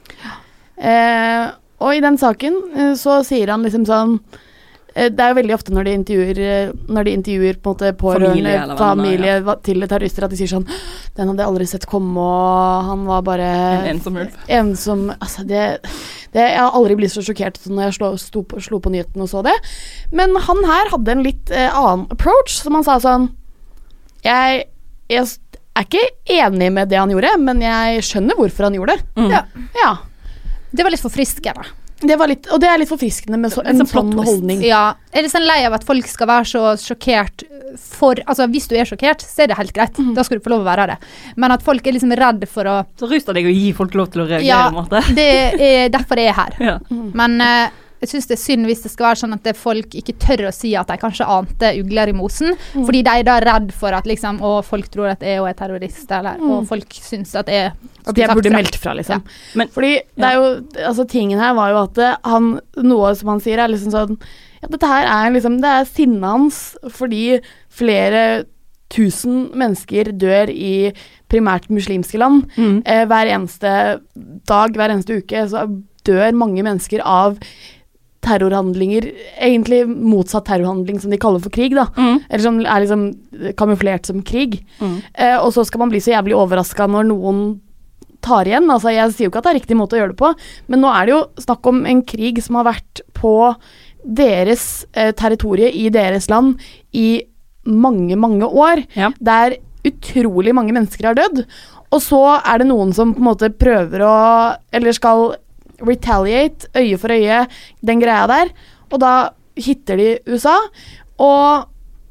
Speaker 6: Og i den saken så sier han liksom sånn, det er jo veldig ofte når de intervjuer på en måte pårørende, familie til terrorister, at de sier sånn, den hadde jeg aldri sett komme, og han var bare ensom, altså jeg har aldri blitt så sjokkert som når jeg slo på nyheten og så det, men han her hadde en litt annen approach, som han sa sånn, jeg er ikke enig med det han gjorde, men jeg skjønner hvorfor han gjorde det. Ja. Det var litt forfriskende. Og det er litt forfriskende med en sånn holdning.
Speaker 4: Ja, jeg er litt sånn lei av at folk skal være så sjokkert altså hvis du er sjokkert, så er det helt greit. Da skal du få lov å være det. Men at folk er liksom redd for å...
Speaker 5: Så ruster deg å gi folk lov til å reagere.
Speaker 4: Ja, det er derfor jeg er her. Ja. Men jeg synes det er synd hvis det skal være sånn at folk ikke tør å si at de kanskje ante ugler i mosen, fordi de er da redd for at liksom, folk tror at jeg er terrorist, eller, og folk synes at jeg
Speaker 6: burde meldt fra, liksom. Ja. Men, fordi det er jo, altså tingen her var jo at noe som han sier er liksom sånn, ja, dette her er liksom, det er sinnet hans, fordi flere tusen mennesker dør i primært muslimske land. Hver eneste dag, hver eneste uke, så dør mange mennesker av terrorhandlinger, egentlig motsatt terrorhandling som de kaller for krig da, eller som er liksom kamuflert som krig, og så skal man bli så jævlig overrasket når noen tar igjen, altså jeg sier jo ikke at det er riktig måte å gjøre det på, men nå er det jo snakk om en krig som har vært på deres territorie i deres land i mange, mange år, der utrolig mange mennesker har dødd, og så det noen som på en måte prøver å, eller skal retaliate, øye for øye, den greia der, og da hitter de USA, og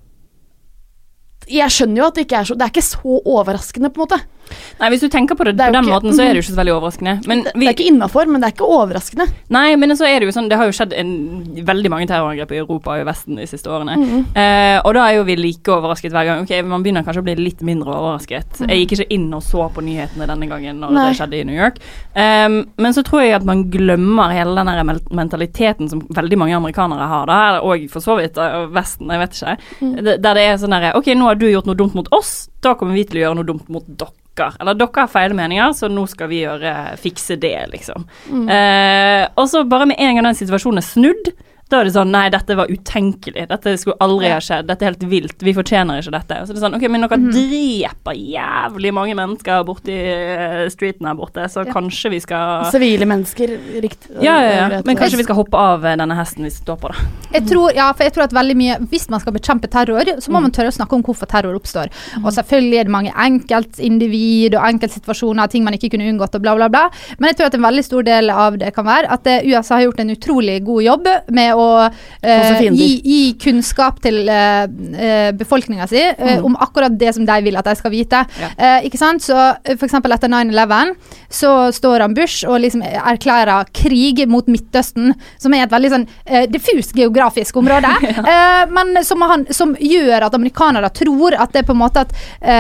Speaker 6: jeg skjønner jo at det ikke det ikke så overraskende på en måte.
Speaker 5: Nei, hvis du tenker på det på den måten, så det jo ikke så veldig overraskende. Men
Speaker 6: det ikke innenfor, men det ikke overraskende.
Speaker 5: Nei, men så det jo sånn, det har jo skjedd veldig mange terrorangrep i Europa og i Vesten de siste årene. Og da jo vi like overrasket hver gang. Ok, man begynner kanskje å bli litt mindre overrasket. Jeg gikk ikke inn og så på nyhetene denne gangen når det skjedde i New York. Men så tror jeg at man glemmer hele den her mentaliteten som veldig mange amerikanere har da, og for så vidt Vesten, jeg vet ikke. Der det sånn der, ok, nå har du gjort noe dumt mot oss, da kommer vi til å gjøre noe dumt mot dere. Eller dere har feil meninger, så nå skal vi fikse det, liksom. Og så bare med en gang den situasjonen snudd, da det sånn, nei, dette var utenkelig, dette skulle aldri ha skjedd, dette helt vilt, vi fortjener ikke dette. Og så det sånn, ok, men dere dreper jævlig mange mennesker borte i streeten her borte, så kanskje vi skal...
Speaker 6: Sivile mennesker, riktig.
Speaker 5: Ja, men kanskje vi skal hoppe av denne hesten vi står på da.
Speaker 4: Jeg tror at veldig mye, hvis man skal bekjempe terror, så må man tørre å snakke om hvorfor terror oppstår. Og selvfølgelig det mange enkeltindivid og enkeltsituasjoner, ting man ikke kunne unngått og bla bla bla. Men jeg tror at en veldig stor del av det kan være at USA har gjort en utrolig god jobb med å gi kunnskap til befolkningen sin om akkurat det som de vil at de skal vite. Ikke sant? Så for eksempel etter 9/11 så står Bush og liksom erklærer krig mot Midtøsten, som et veldig sånn diffus geografisk område, men som gjør at amerikanere tror at det på en måte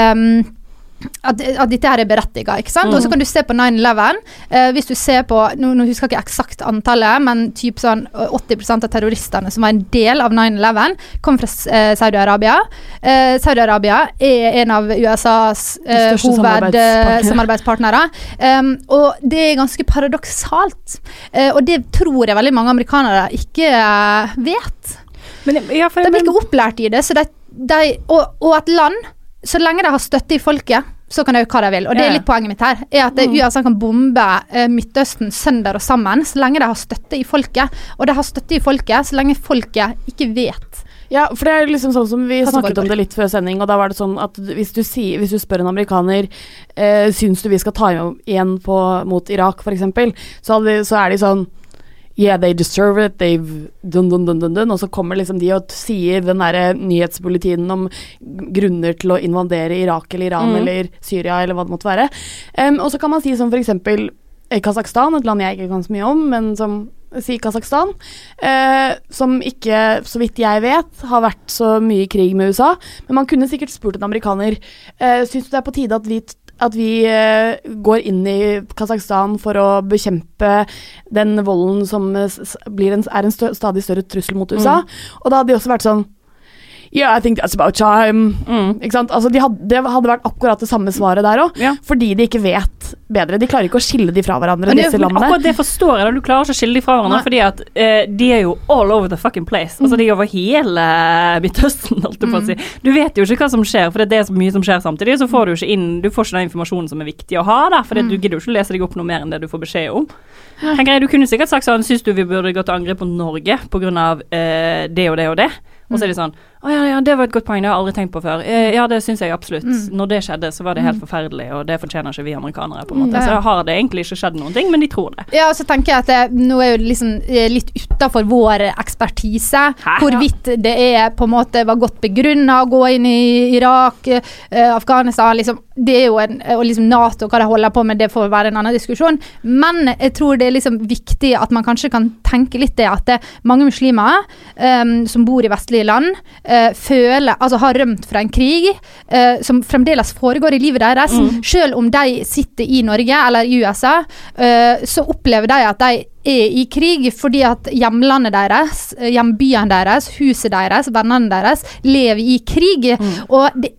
Speaker 4: at dette her berettiget, ikke sant? Og så kan du se på 9/11, hvis du ser på, nå husker jeg ikke eksakt antallet, men typ sånn 80% av terroristene som var en del av 9/11 kom fra Saudi-Arabia. Saudi-Arabia en av USAs samarbeidspartnere, og det ganske paradoksalt, og det tror jeg veldig mange amerikanere ikke vet. Men, de blir ikke opplært i det, så og et land, så lenge de har støtte i folket, så kan de gjøre hva de vil. Og det litt poenget mitt her, at USA kan bombe Midtøsten sønder og sammen, så lenge de har støtte i folket. Og de har støtte i folket, så lenge folket ikke vet.
Speaker 6: Ja, for det liksom sånn som vi snakket om det litt før sending, og da var det sånn at hvis du spør en amerikaner, syns du vi skal ta igjen mot Irak, for eksempel, så de sånn, yeah, they deserve it, they've dun, og så kommer liksom de og sier den der nyhetsbulletinen om grunner til å invadere Irak eller Iran eller Syria eller hva det måtte være. Og så kan man si som for eksempel Kazakhstan, et land jeg ikke kan så mye om, men som sier Kazakhstan, som ikke, så vidt jeg vet, har vært så mye i krig med USA, men man kunne sikkert spurt en amerikaner, synes du det på tide at vi går inn i Kazakhstan for å bekjempe den volden som en stadig større trussel mot USA. Og da hadde de også vært sånn, yeah, I think that's about time. Ikke sant? Altså, det hadde vært akkurat det samme svaret der også, fordi de ikke vet bedre. De klarer ikke å skille de fra hverandre, disse landene.
Speaker 5: Akkurat det forstår jeg da, du klarer ikke å skille de fra hverandre, fordi at de jo all over the fucking place. Altså, de over hele Midtøsten, holdt jeg på å si. Du vet jo ikke hva som skjer, for det så mye som skjer samtidig, så får du ikke den informasjonen som viktig å ha der, for du gidder jo ikke lese deg opp noe mer enn det du får beskjed om. Du kunne sikkert sagt sånn, synes du vi burde gå til angrep på Norge på grunn av det og det og det? Og så de sånn, ja, det var et godt poeng, det har jeg aldri tenkt på før. Ja, det synes jeg absolutt. Når det skjedde, så var det helt forferdelig, og det fortjener ikke vi amerikanere på en måte. Så har det egentlig ikke skjedd noen ting, men de tror det.
Speaker 4: Ja, og så tenker jeg at nå jo liksom litt utenfor vår ekspertise, hvorvidt det på en måte var godt begrunnet å gå inn i Irak, Afghanistan, liksom, det jo og liksom NATO, hva de holder på med, det får være en annen diskusjon. Men jeg tror det liksom viktig at man kanskje kan tenke litt det, at mange muslimer som bor i vestlige land, har rømt fra en krig som fremdeles foregår i livet deres, selv om de sitter i Norge eller i USA, så opplever de at de i krig fordi at hjemlandet deres, hjembyen deres, huset deres, vennene deres lever i krig, og det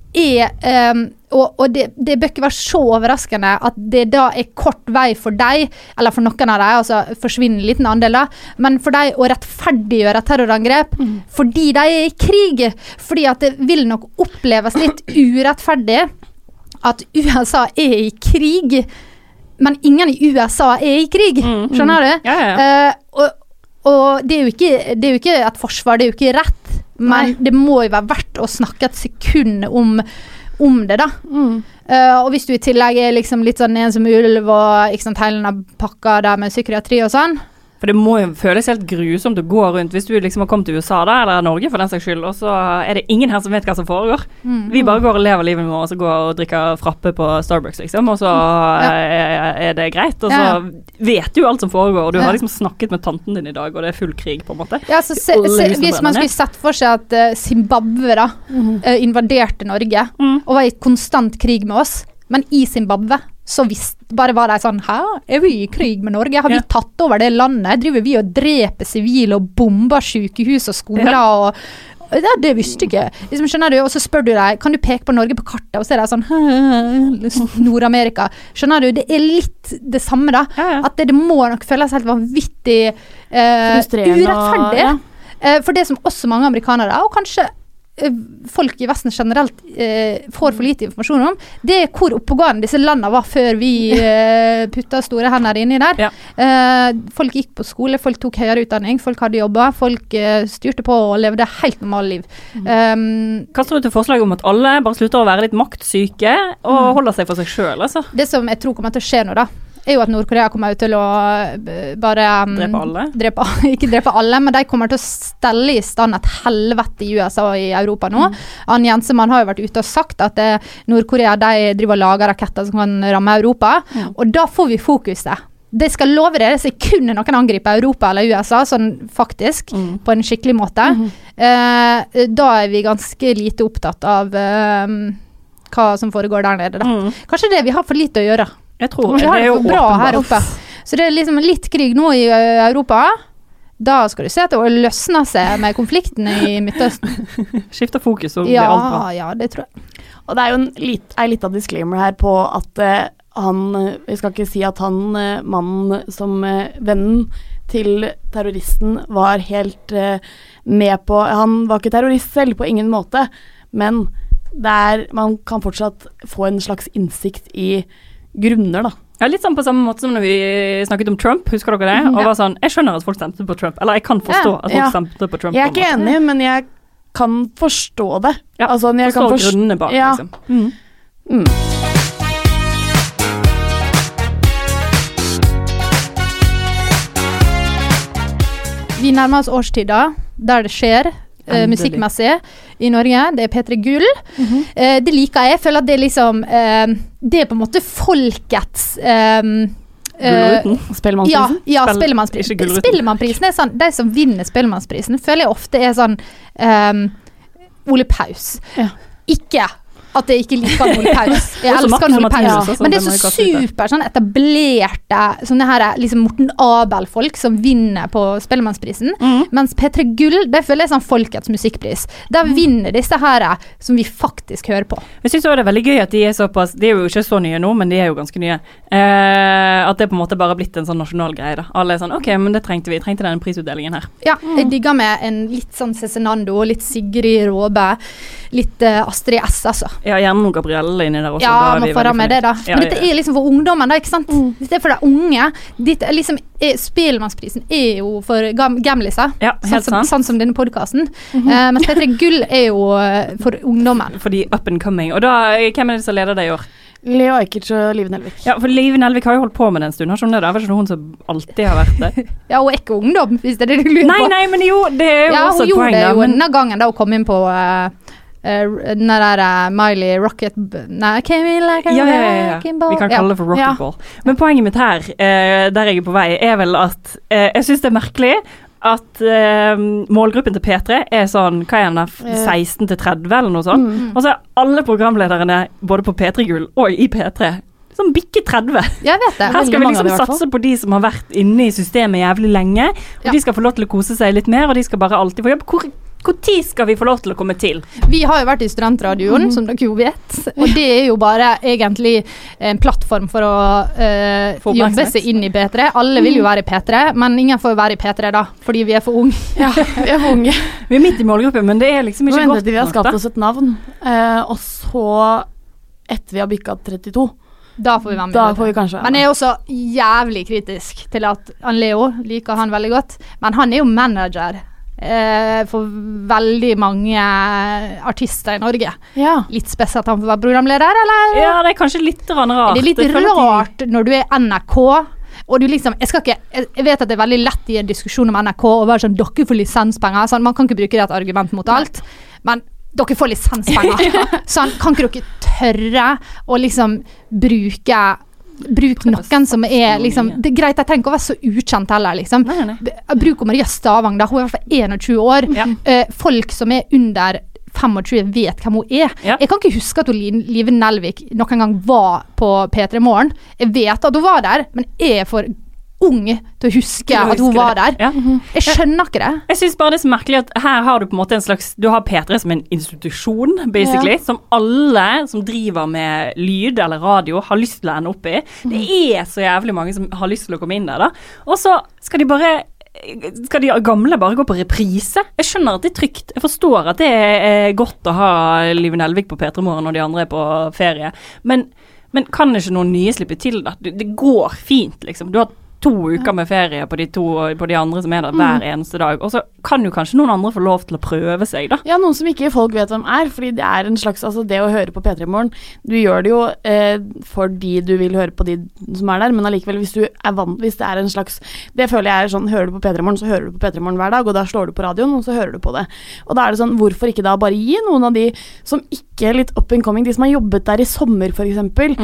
Speaker 4: og det bør ikke være så overraskende at det da kort vei for deg, eller for noen av deg, altså forsvinner en liten andel da, men for deg å rettferdiggjøre terrorangrep, fordi de i krig, fordi at det vil nok oppleves litt urettferdig at USA i krig, men ingen i USA i krig, skjønner du?
Speaker 5: Ja.
Speaker 4: Og det jo ikke et forsvar, det jo ikke rett, men det må jo være verdt å snakke et sekund om det da. Og hvis du I tillegg liksom litt sånn en som ulv og ikke sant, hele denne pakka der med psykiatri og sånn.
Speaker 5: For det må jo føles helt grusomt å gå rundt hvis du liksom har kommet til USA da, eller Norge for den saks skyld, og så det ingen her som vet hva som foregår. Vi bare går og lever livet med oss og går og drikker frappe på Starbucks liksom, og så det greit, og så vet du alt som foregår, og du har liksom snakket med tanten din I dag, og det full krig på en måte.
Speaker 4: Ja, så hvis man skulle sett for seg at Zimbabwe da, invaderte Norge, og var I konstant krig med oss, men I Zimbabwe, så bare var de sånn, vi I krig med Norge? Har vi tatt over det landet? Driver vi og dreper sivile og bomber sykehus og skoler og det visste ikke. Liksom, skjønner du? Og så spør du deg, kan du peke på Norge på kartet? Og så det sånn, Nord-Amerika. Skjønner du? Det litt det samme da. At det må nok føles helt vanvittig urettferdig. For det som også mange amerikanere, og kanskje folk I Vesten generelt får for lite informasjon om, det hvor oppegående disse landene var før vi puttet store hender inni der. Folk gikk på skole, folk tok høyere utdanning, folk hadde jobbet, folk styrte på og levde helt normale liv.
Speaker 5: Hva står du til forslag om at alle bare slutter å være litt maktsyke og holder seg for seg selv, altså? Det
Speaker 4: som jeg tror kommer til å skje nå da, jo at Nord-Korea kommer til å bare
Speaker 5: drepe alle?
Speaker 4: Ikke drepe alle, men de kommer til å stelle I stand et helvete I USA og I Europa nå. Ann Jensemann har jo vært ute og sagt at Nord-Korea de driver og lager raketter som kan ramme Europa, og da får vi fokuset. Det skal love det, så kun noen angriper Europa eller USA, sånn faktisk, på en skikkelig måte. Da vi ganske lite opptatt av hva som foregår der nede. Da. Kanskje det vi har for lite å gjøre.
Speaker 5: Jeg tror
Speaker 4: det er jo bra her oppe. Så det liksom litt krig nå I Europa. Da skal du se at det løsner seg med konfliktene I Midtøsten.
Speaker 5: Skifter fokus og blir alt bra.
Speaker 4: Ja, det tror jeg.
Speaker 6: Og det jo en liten disclaimer her på at vi skal ikke si at mannen som vennen til terroristen var helt med på, han var ikke terrorist selv på ingen måte, men man kan fortsatt få en slags innsikt I grunner da.
Speaker 5: Ja, litt sånn på samme måte som når vi snakket om Trump, husker dere det? Og var sånn, jeg skjønner at folk stemte på Trump, eller jeg kan forstå at folk stemte på Trump.
Speaker 6: Jeg ikke enig, men jeg kan forstå det.
Speaker 5: Ja,
Speaker 6: altså, jeg
Speaker 5: forstå grunnene bak, liksom.
Speaker 4: Vi nærmer oss årstider der det skjer musikkmessig I Norge, det P3 Gull. Det liker jeg føler at det liksom det på en måte folkets
Speaker 6: Spellemannsprisen?
Speaker 4: Ja, Spellemannsprisen. Spellemannsprisen sånn, de som vinner Spellemannsprisen føler jeg ofte sånn Ole Paus. Ikke at jeg ikke liker Ole Paus. Jeg elsker Ole Paus. Men det så super sånn etablerte sånne her liksom Morten Abel-folk som vinner på Spellemannsprisen. Mens P3 Gull, det føler jeg sånn folkets musikkpris. Der vinner disse her som vi faktisk hører på.
Speaker 5: Jeg synes også det veldig gøy at de såpass, de jo ikke så nye nå, men de jo ganske nye. At det på en måte bare har blitt en sånn nasjonal greie da. Alle sånn, ok, men det trengte den prisutdelingen her.
Speaker 4: Ja, jeg digger med en litt sånn Cezinando, litt Sigrid Råbe, litt Astrid S, altså.
Speaker 5: Ja, gjerne noen Gabrielle inni der også.
Speaker 4: Ja, man får ha med det da. Men dette liksom for ungdommen da, ikke sant? Dette for de unge. Dette liksom, Spellemannsprisen jo for gamliser.
Speaker 5: Ja, helt sant.
Speaker 4: Sånn som denne podcasten. Mens P3 Gull jo for ungdommen.
Speaker 5: For de up and coming. Og da, hvem det som leder det I år?
Speaker 6: Leo Ajkic og Live Nelvik.
Speaker 5: Ja, for Live Nelvik har jo holdt på med den stunden. Har ikke hun det? Det var ikke hun som alltid har vært det.
Speaker 4: Ja, hun ikke ungdom, hvis det du lurer på.
Speaker 5: Nei, men jo, det jo også et poeng. Ja, hun gjorde det jo denne gangen da hun kom inn på den der Miley Rocket came in like a wrecking ball. Vi kan kalle det for Rocket Ball. Men poenget mitt her, der jeg på vei, vel at jeg synes det merkelig at målgruppen til P3 sånn, hva den 16 til 30 eller noe sånt. Og så alle programlederne, både på P3 Gull og I P3, som bikker 30.
Speaker 4: Jeg vet det.
Speaker 5: Her skal vi liksom satse på de som har vært inne I systemet jævlig lenge, og de skal få lov til å kose seg litt mer, og de skal bare alltid få jobb. Hvor tid skal vi få lov til å komme til?
Speaker 4: Vi har jo vært I studentradioen, som dere jo vet, og det jo bare egentlig en plattform for å jobbe seg inn I P3. Alle vil jo være I P3, men ingen får være I P3 da, fordi vi for unge.
Speaker 6: Ja, vi for unge.
Speaker 5: Vi midt I målgruppen, men det liksom ikke godt nok.
Speaker 6: Vi har skapt oss et navn, og så etter vi har bykket 32,
Speaker 4: da får vi være med.
Speaker 6: Da får vi kanskje være med.
Speaker 4: Men jeg også jævlig kritisk til at Leo liker han veldig godt, men han jo manager for veldig mange artister i Norge.
Speaker 6: Ja.
Speaker 4: Litt spesielt at han får være programleder, eller?
Speaker 5: Ja, det kanskje litt rart.
Speaker 4: Det litt rart når du NRK, og du liksom, jeg vet at det veldig lett i en diskusjon om NRK å være sånn, dere får lisenspenger, sånn, man kan ikke bruke det et argument mot alt, men dere får lisenspenger, sånn, kan ikke dere tørre å liksom bruke noen som liksom, det greit, jeg trenger ikke å være så ukjent heller, liksom. Bruk Maria Stavang, da, hun i hvert fall 21 år, folk som under 25 vet hvem hun Jeg kan ikke huske at Live Nelvik noen gang var på P3 Morgen. Jeg vet at hun var der, men jeg er for ung til å huske at hun var der. Jeg skjønner ikke det.
Speaker 5: Jeg synes bare det er så merkelig at her har du på en måte en slags, du har P3 som en institusjon, basically, som alle som driver med lyd eller radio har lyst til å ende opp i. Det er så jævlig mange som har lyst til å komme inn der da. Og så skal de gamle bare gå på reprise? Jeg skjønner at det er trygt. Jeg forstår at det er godt å ha Live Nelvik på P3 Morgen når de andre er på ferie. Men kan ikke noen nye slippe til da? Det går fint, liksom. Du har 2 uker med ferie på de andre som er der hver eneste dag. Og så kan jo kanskje noen andre få lov til å prøve seg, da.
Speaker 6: Ja, noen som ikke folk vet hvem fordi det er en slags, altså det å høre på P3 Morgen, du gjør det jo fordi du vil høre på de som er der, men allikevel hvis det er en slags, det føler jeg er sånn, hører du på P3 Morgen, så hører du på P3 Morgen hver dag, og da slår du på radioen, og så hører du på det. Og da er det sånn, hvorfor ikke da bare gi noen av de som ikke er litt up and coming, de som har jobbet der i sommer, for eksempel,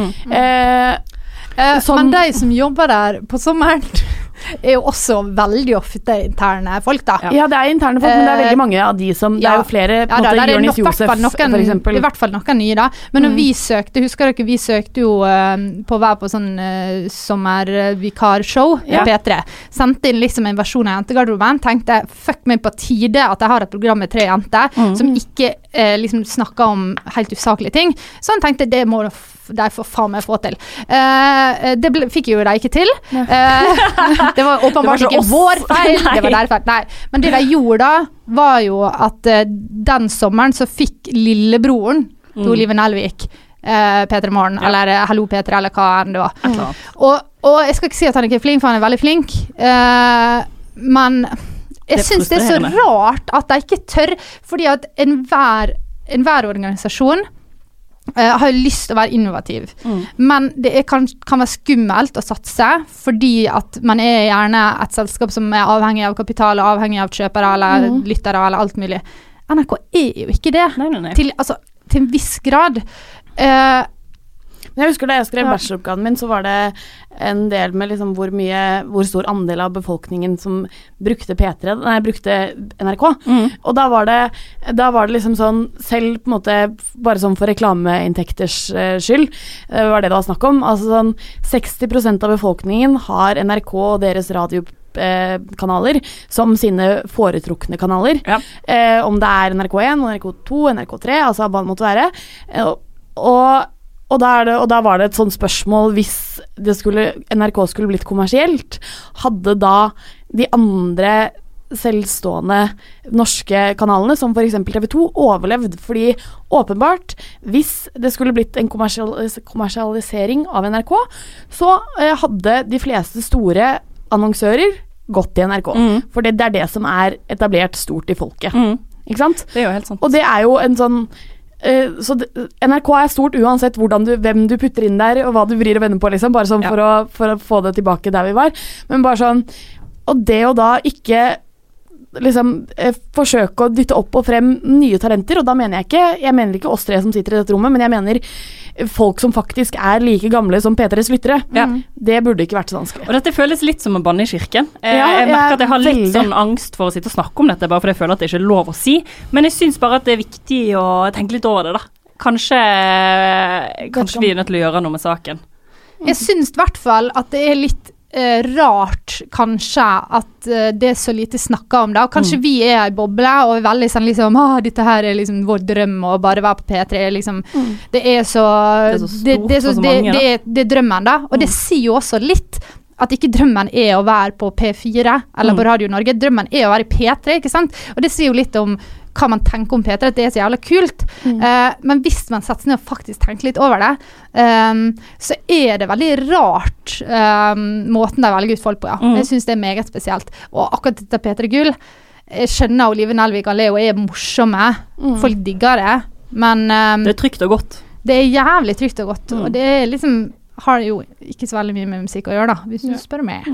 Speaker 4: men de som jobber der på sommeren er jo også veldig ofte interne folk da.
Speaker 6: Ja, det er interne folk, men det er veldig mange av de som, det er jo flere, på en måte, Jonis Josef, for eksempel.
Speaker 4: I hvert fall noen nye da. Men når vi søkte, husker dere, vi søkte jo på å være på sånn sommervikarshow i P3. Sendte inn liksom en versjon av Jentegarderoben, tenkte, fuck meg på tide at jeg har et program med 3 jenter, som ikke liksom snakker om helt usaklige ting. Så han tenkte, det må de får faen meg få til. Det fikk jo de ikke til. Det var åpenbart ikke vår feil. Det var deres feil. Nei. Men det de gjorde da, var jo at den sommeren så fikk lillebroren til Live Nelvik P3 Morgen, eller Hallo P3, eller hva enn det var. Og jeg skal ikke si at han ikke er flink, for han er veldig flink. Men jeg synes det er så rart at de ikke tør, fordi at enhver organisasjon har lyst til å være innovativ, men det kan være skummelt å satse, fordi at man er gjerne et selskap som er avhengig av kapital, avhengig av kjøpere eller lyttere eller alt mulig. NRK er jo ikke det.
Speaker 5: Nei.
Speaker 4: Til en viss grad.
Speaker 6: Jeg husker da jeg skrev bacheloroppgaven min, så var det en del med liksom hvor stor andel av befolkningen som brukte NRK. Og da var det liksom sånn, selv på en måte bare sånn for reklameinntekters skyld, var det var snakk om. Altså sånn 60% av befolkningen har NRK og deres radiokanaler som sine foretrukne kanaler. Om det er NRK1, NRK2, NRK3, altså hva det måtte være. Og da var det et sånt spørsmål, hvis NRK skulle blitt kommersielt, hadde da de andre selvstående norske kanalene, som for eksempel TV 2, overlevd? Fordi åpenbart, hvis det skulle blitt en kommersialisering av NRK, så hadde de fleste store annonsører gått til NRK. For det er det som er etablert stort i folket. Ikke sant?
Speaker 5: Det er jo helt sant.
Speaker 6: Og det er jo en sånn så NRK er stort uansett hvem du putter inn der og hva du vrir og vender på, liksom, bare sånn for å få det tilbake der vi var, men bare sånn, og det å da ikke liksom forsøke å dytte opp og frem nye talenter, og da mener jeg mener ikke oss 3 som sitter i dette rommet, men jeg mener folk som faktisk er like gamle som P3s lyttere. Det burde ikke vært så vanskelig.
Speaker 5: Og dette føles litt som å banne i kirken. Jeg merker at jeg har litt sånn angst for å sitte og snakke om dette, bare fordi jeg føler at det ikke er lov å si. Men jeg synes bare at det er viktig å tenke litt over det da. Kanskje vi er nødt til å gjøre noe med saken.
Speaker 4: Jeg synes i hvert fall at det er litt rart kanskje at det er så lite snakket om da. Kanskje vi er i boble og er veldig sånn liksom, dette her er liksom vår drøm å bare være på P3 liksom. Det er så det er drømmen da, og det sier jo også litt at ikke drømmen er å være på P4 eller på Radio Norge, drømmen er å være i P3, ikke sant? Og det sier jo litt om hva man tenker om P3, at det er så jævla kult. Men hvis man setter ned og faktisk tenker litt over det, så er det veldig rart måten de velger ut folk på, Jeg synes det er meget spesielt. Og akkurat dette P3 Gull, jeg skjønner Olive Nelvik og Leo er morsomme. Folk digger det. Men
Speaker 5: det er trygt og godt.
Speaker 4: Det er jævlig trygt og godt. Og det er liksom, har jo ikke så veldig mye med musikk å gjøre da, hvis du spør meg.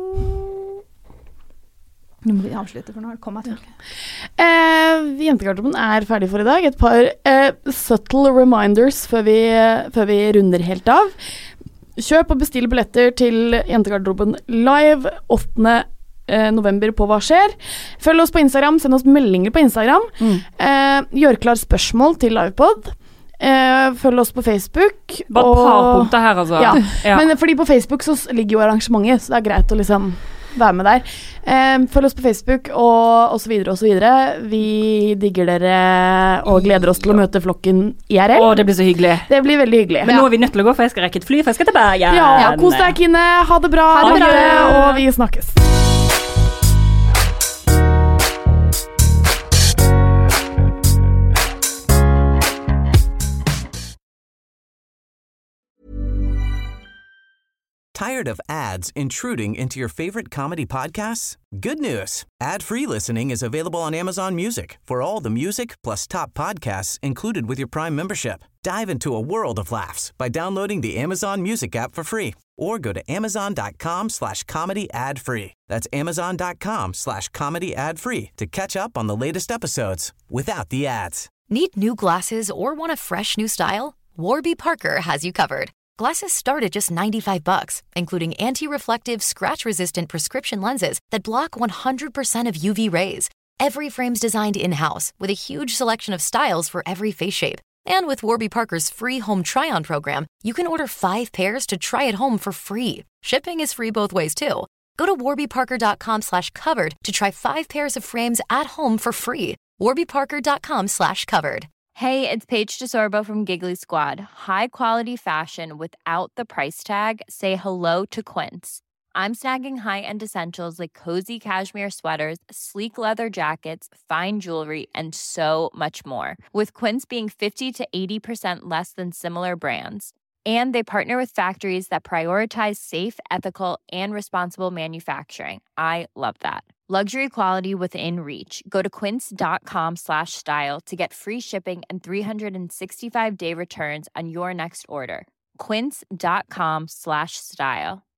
Speaker 4: Nå må vi avslutte, for nå har det kommet folk.
Speaker 6: Jentegarderoben er ferdig for i dag. Et par subtle reminders før vi runder helt av. Kjøp og bestill billetter til Jentegarderoben live 8. november på Hva skjer? Følg oss på Instagram, send oss meldinger på Instagram. Gjør klar spørsmål til livepod. Følg oss på Facebook.
Speaker 5: Bare et par punkter her, altså.
Speaker 6: Ja. Men fordi på Facebook så ligger jo arrangementet, så det er greit å liksom være med der. Følg oss på Facebook og så videre og så videre. Vi digger dere og gleder oss til å møte flokken IRL.
Speaker 5: Det blir så hyggelig.
Speaker 6: Det blir veldig hyggelig.
Speaker 5: Men nå er vi nødt til å gå, for jeg skal rekke et fly, for jeg skal til Bergen.
Speaker 6: Ja, kos deg, Kine. Ha det bra. Og vi snakkes.
Speaker 1: Tired of ads intruding into your favorite comedy podcasts? Good news. Ad-free listening is available on Amazon Music for all the music plus top podcasts included with your Prime membership. Dive into a world of laughs by downloading the Amazon Music app for free or go to amazon.com/comedy ad-free. That's amazon.com/comedy ad-free to catch up on the latest episodes without the ads.
Speaker 12: Need new glasses or want a fresh new style? Warby Parker has you covered. Glasses start at just $95, including anti-reflective, scratch-resistant prescription lenses that block 100% of UV rays. Every frame's designed in-house with a huge selection of styles for every face shape. And with Warby Parker's free home try-on program, you can order 5 pairs to try at home for free. Shipping is free both ways, too. Go to warbyparker.com/covered to try 5 pairs of frames at home for free. warbyparker.com/covered.
Speaker 14: Hey, it's Paige DeSorbo from Giggly Squad. High quality fashion without the price tag. Say hello to Quince. I'm snagging high-end essentials like cozy cashmere sweaters, sleek leather jackets, fine jewelry, and so much more. With Quince being 50 to 80% less than similar brands. And they partner with factories that prioritize safe, ethical, and responsible manufacturing. I love that. Luxury quality within reach. Go to quince.com/style to get free shipping and 365-day returns on your next order. Quince.com/style.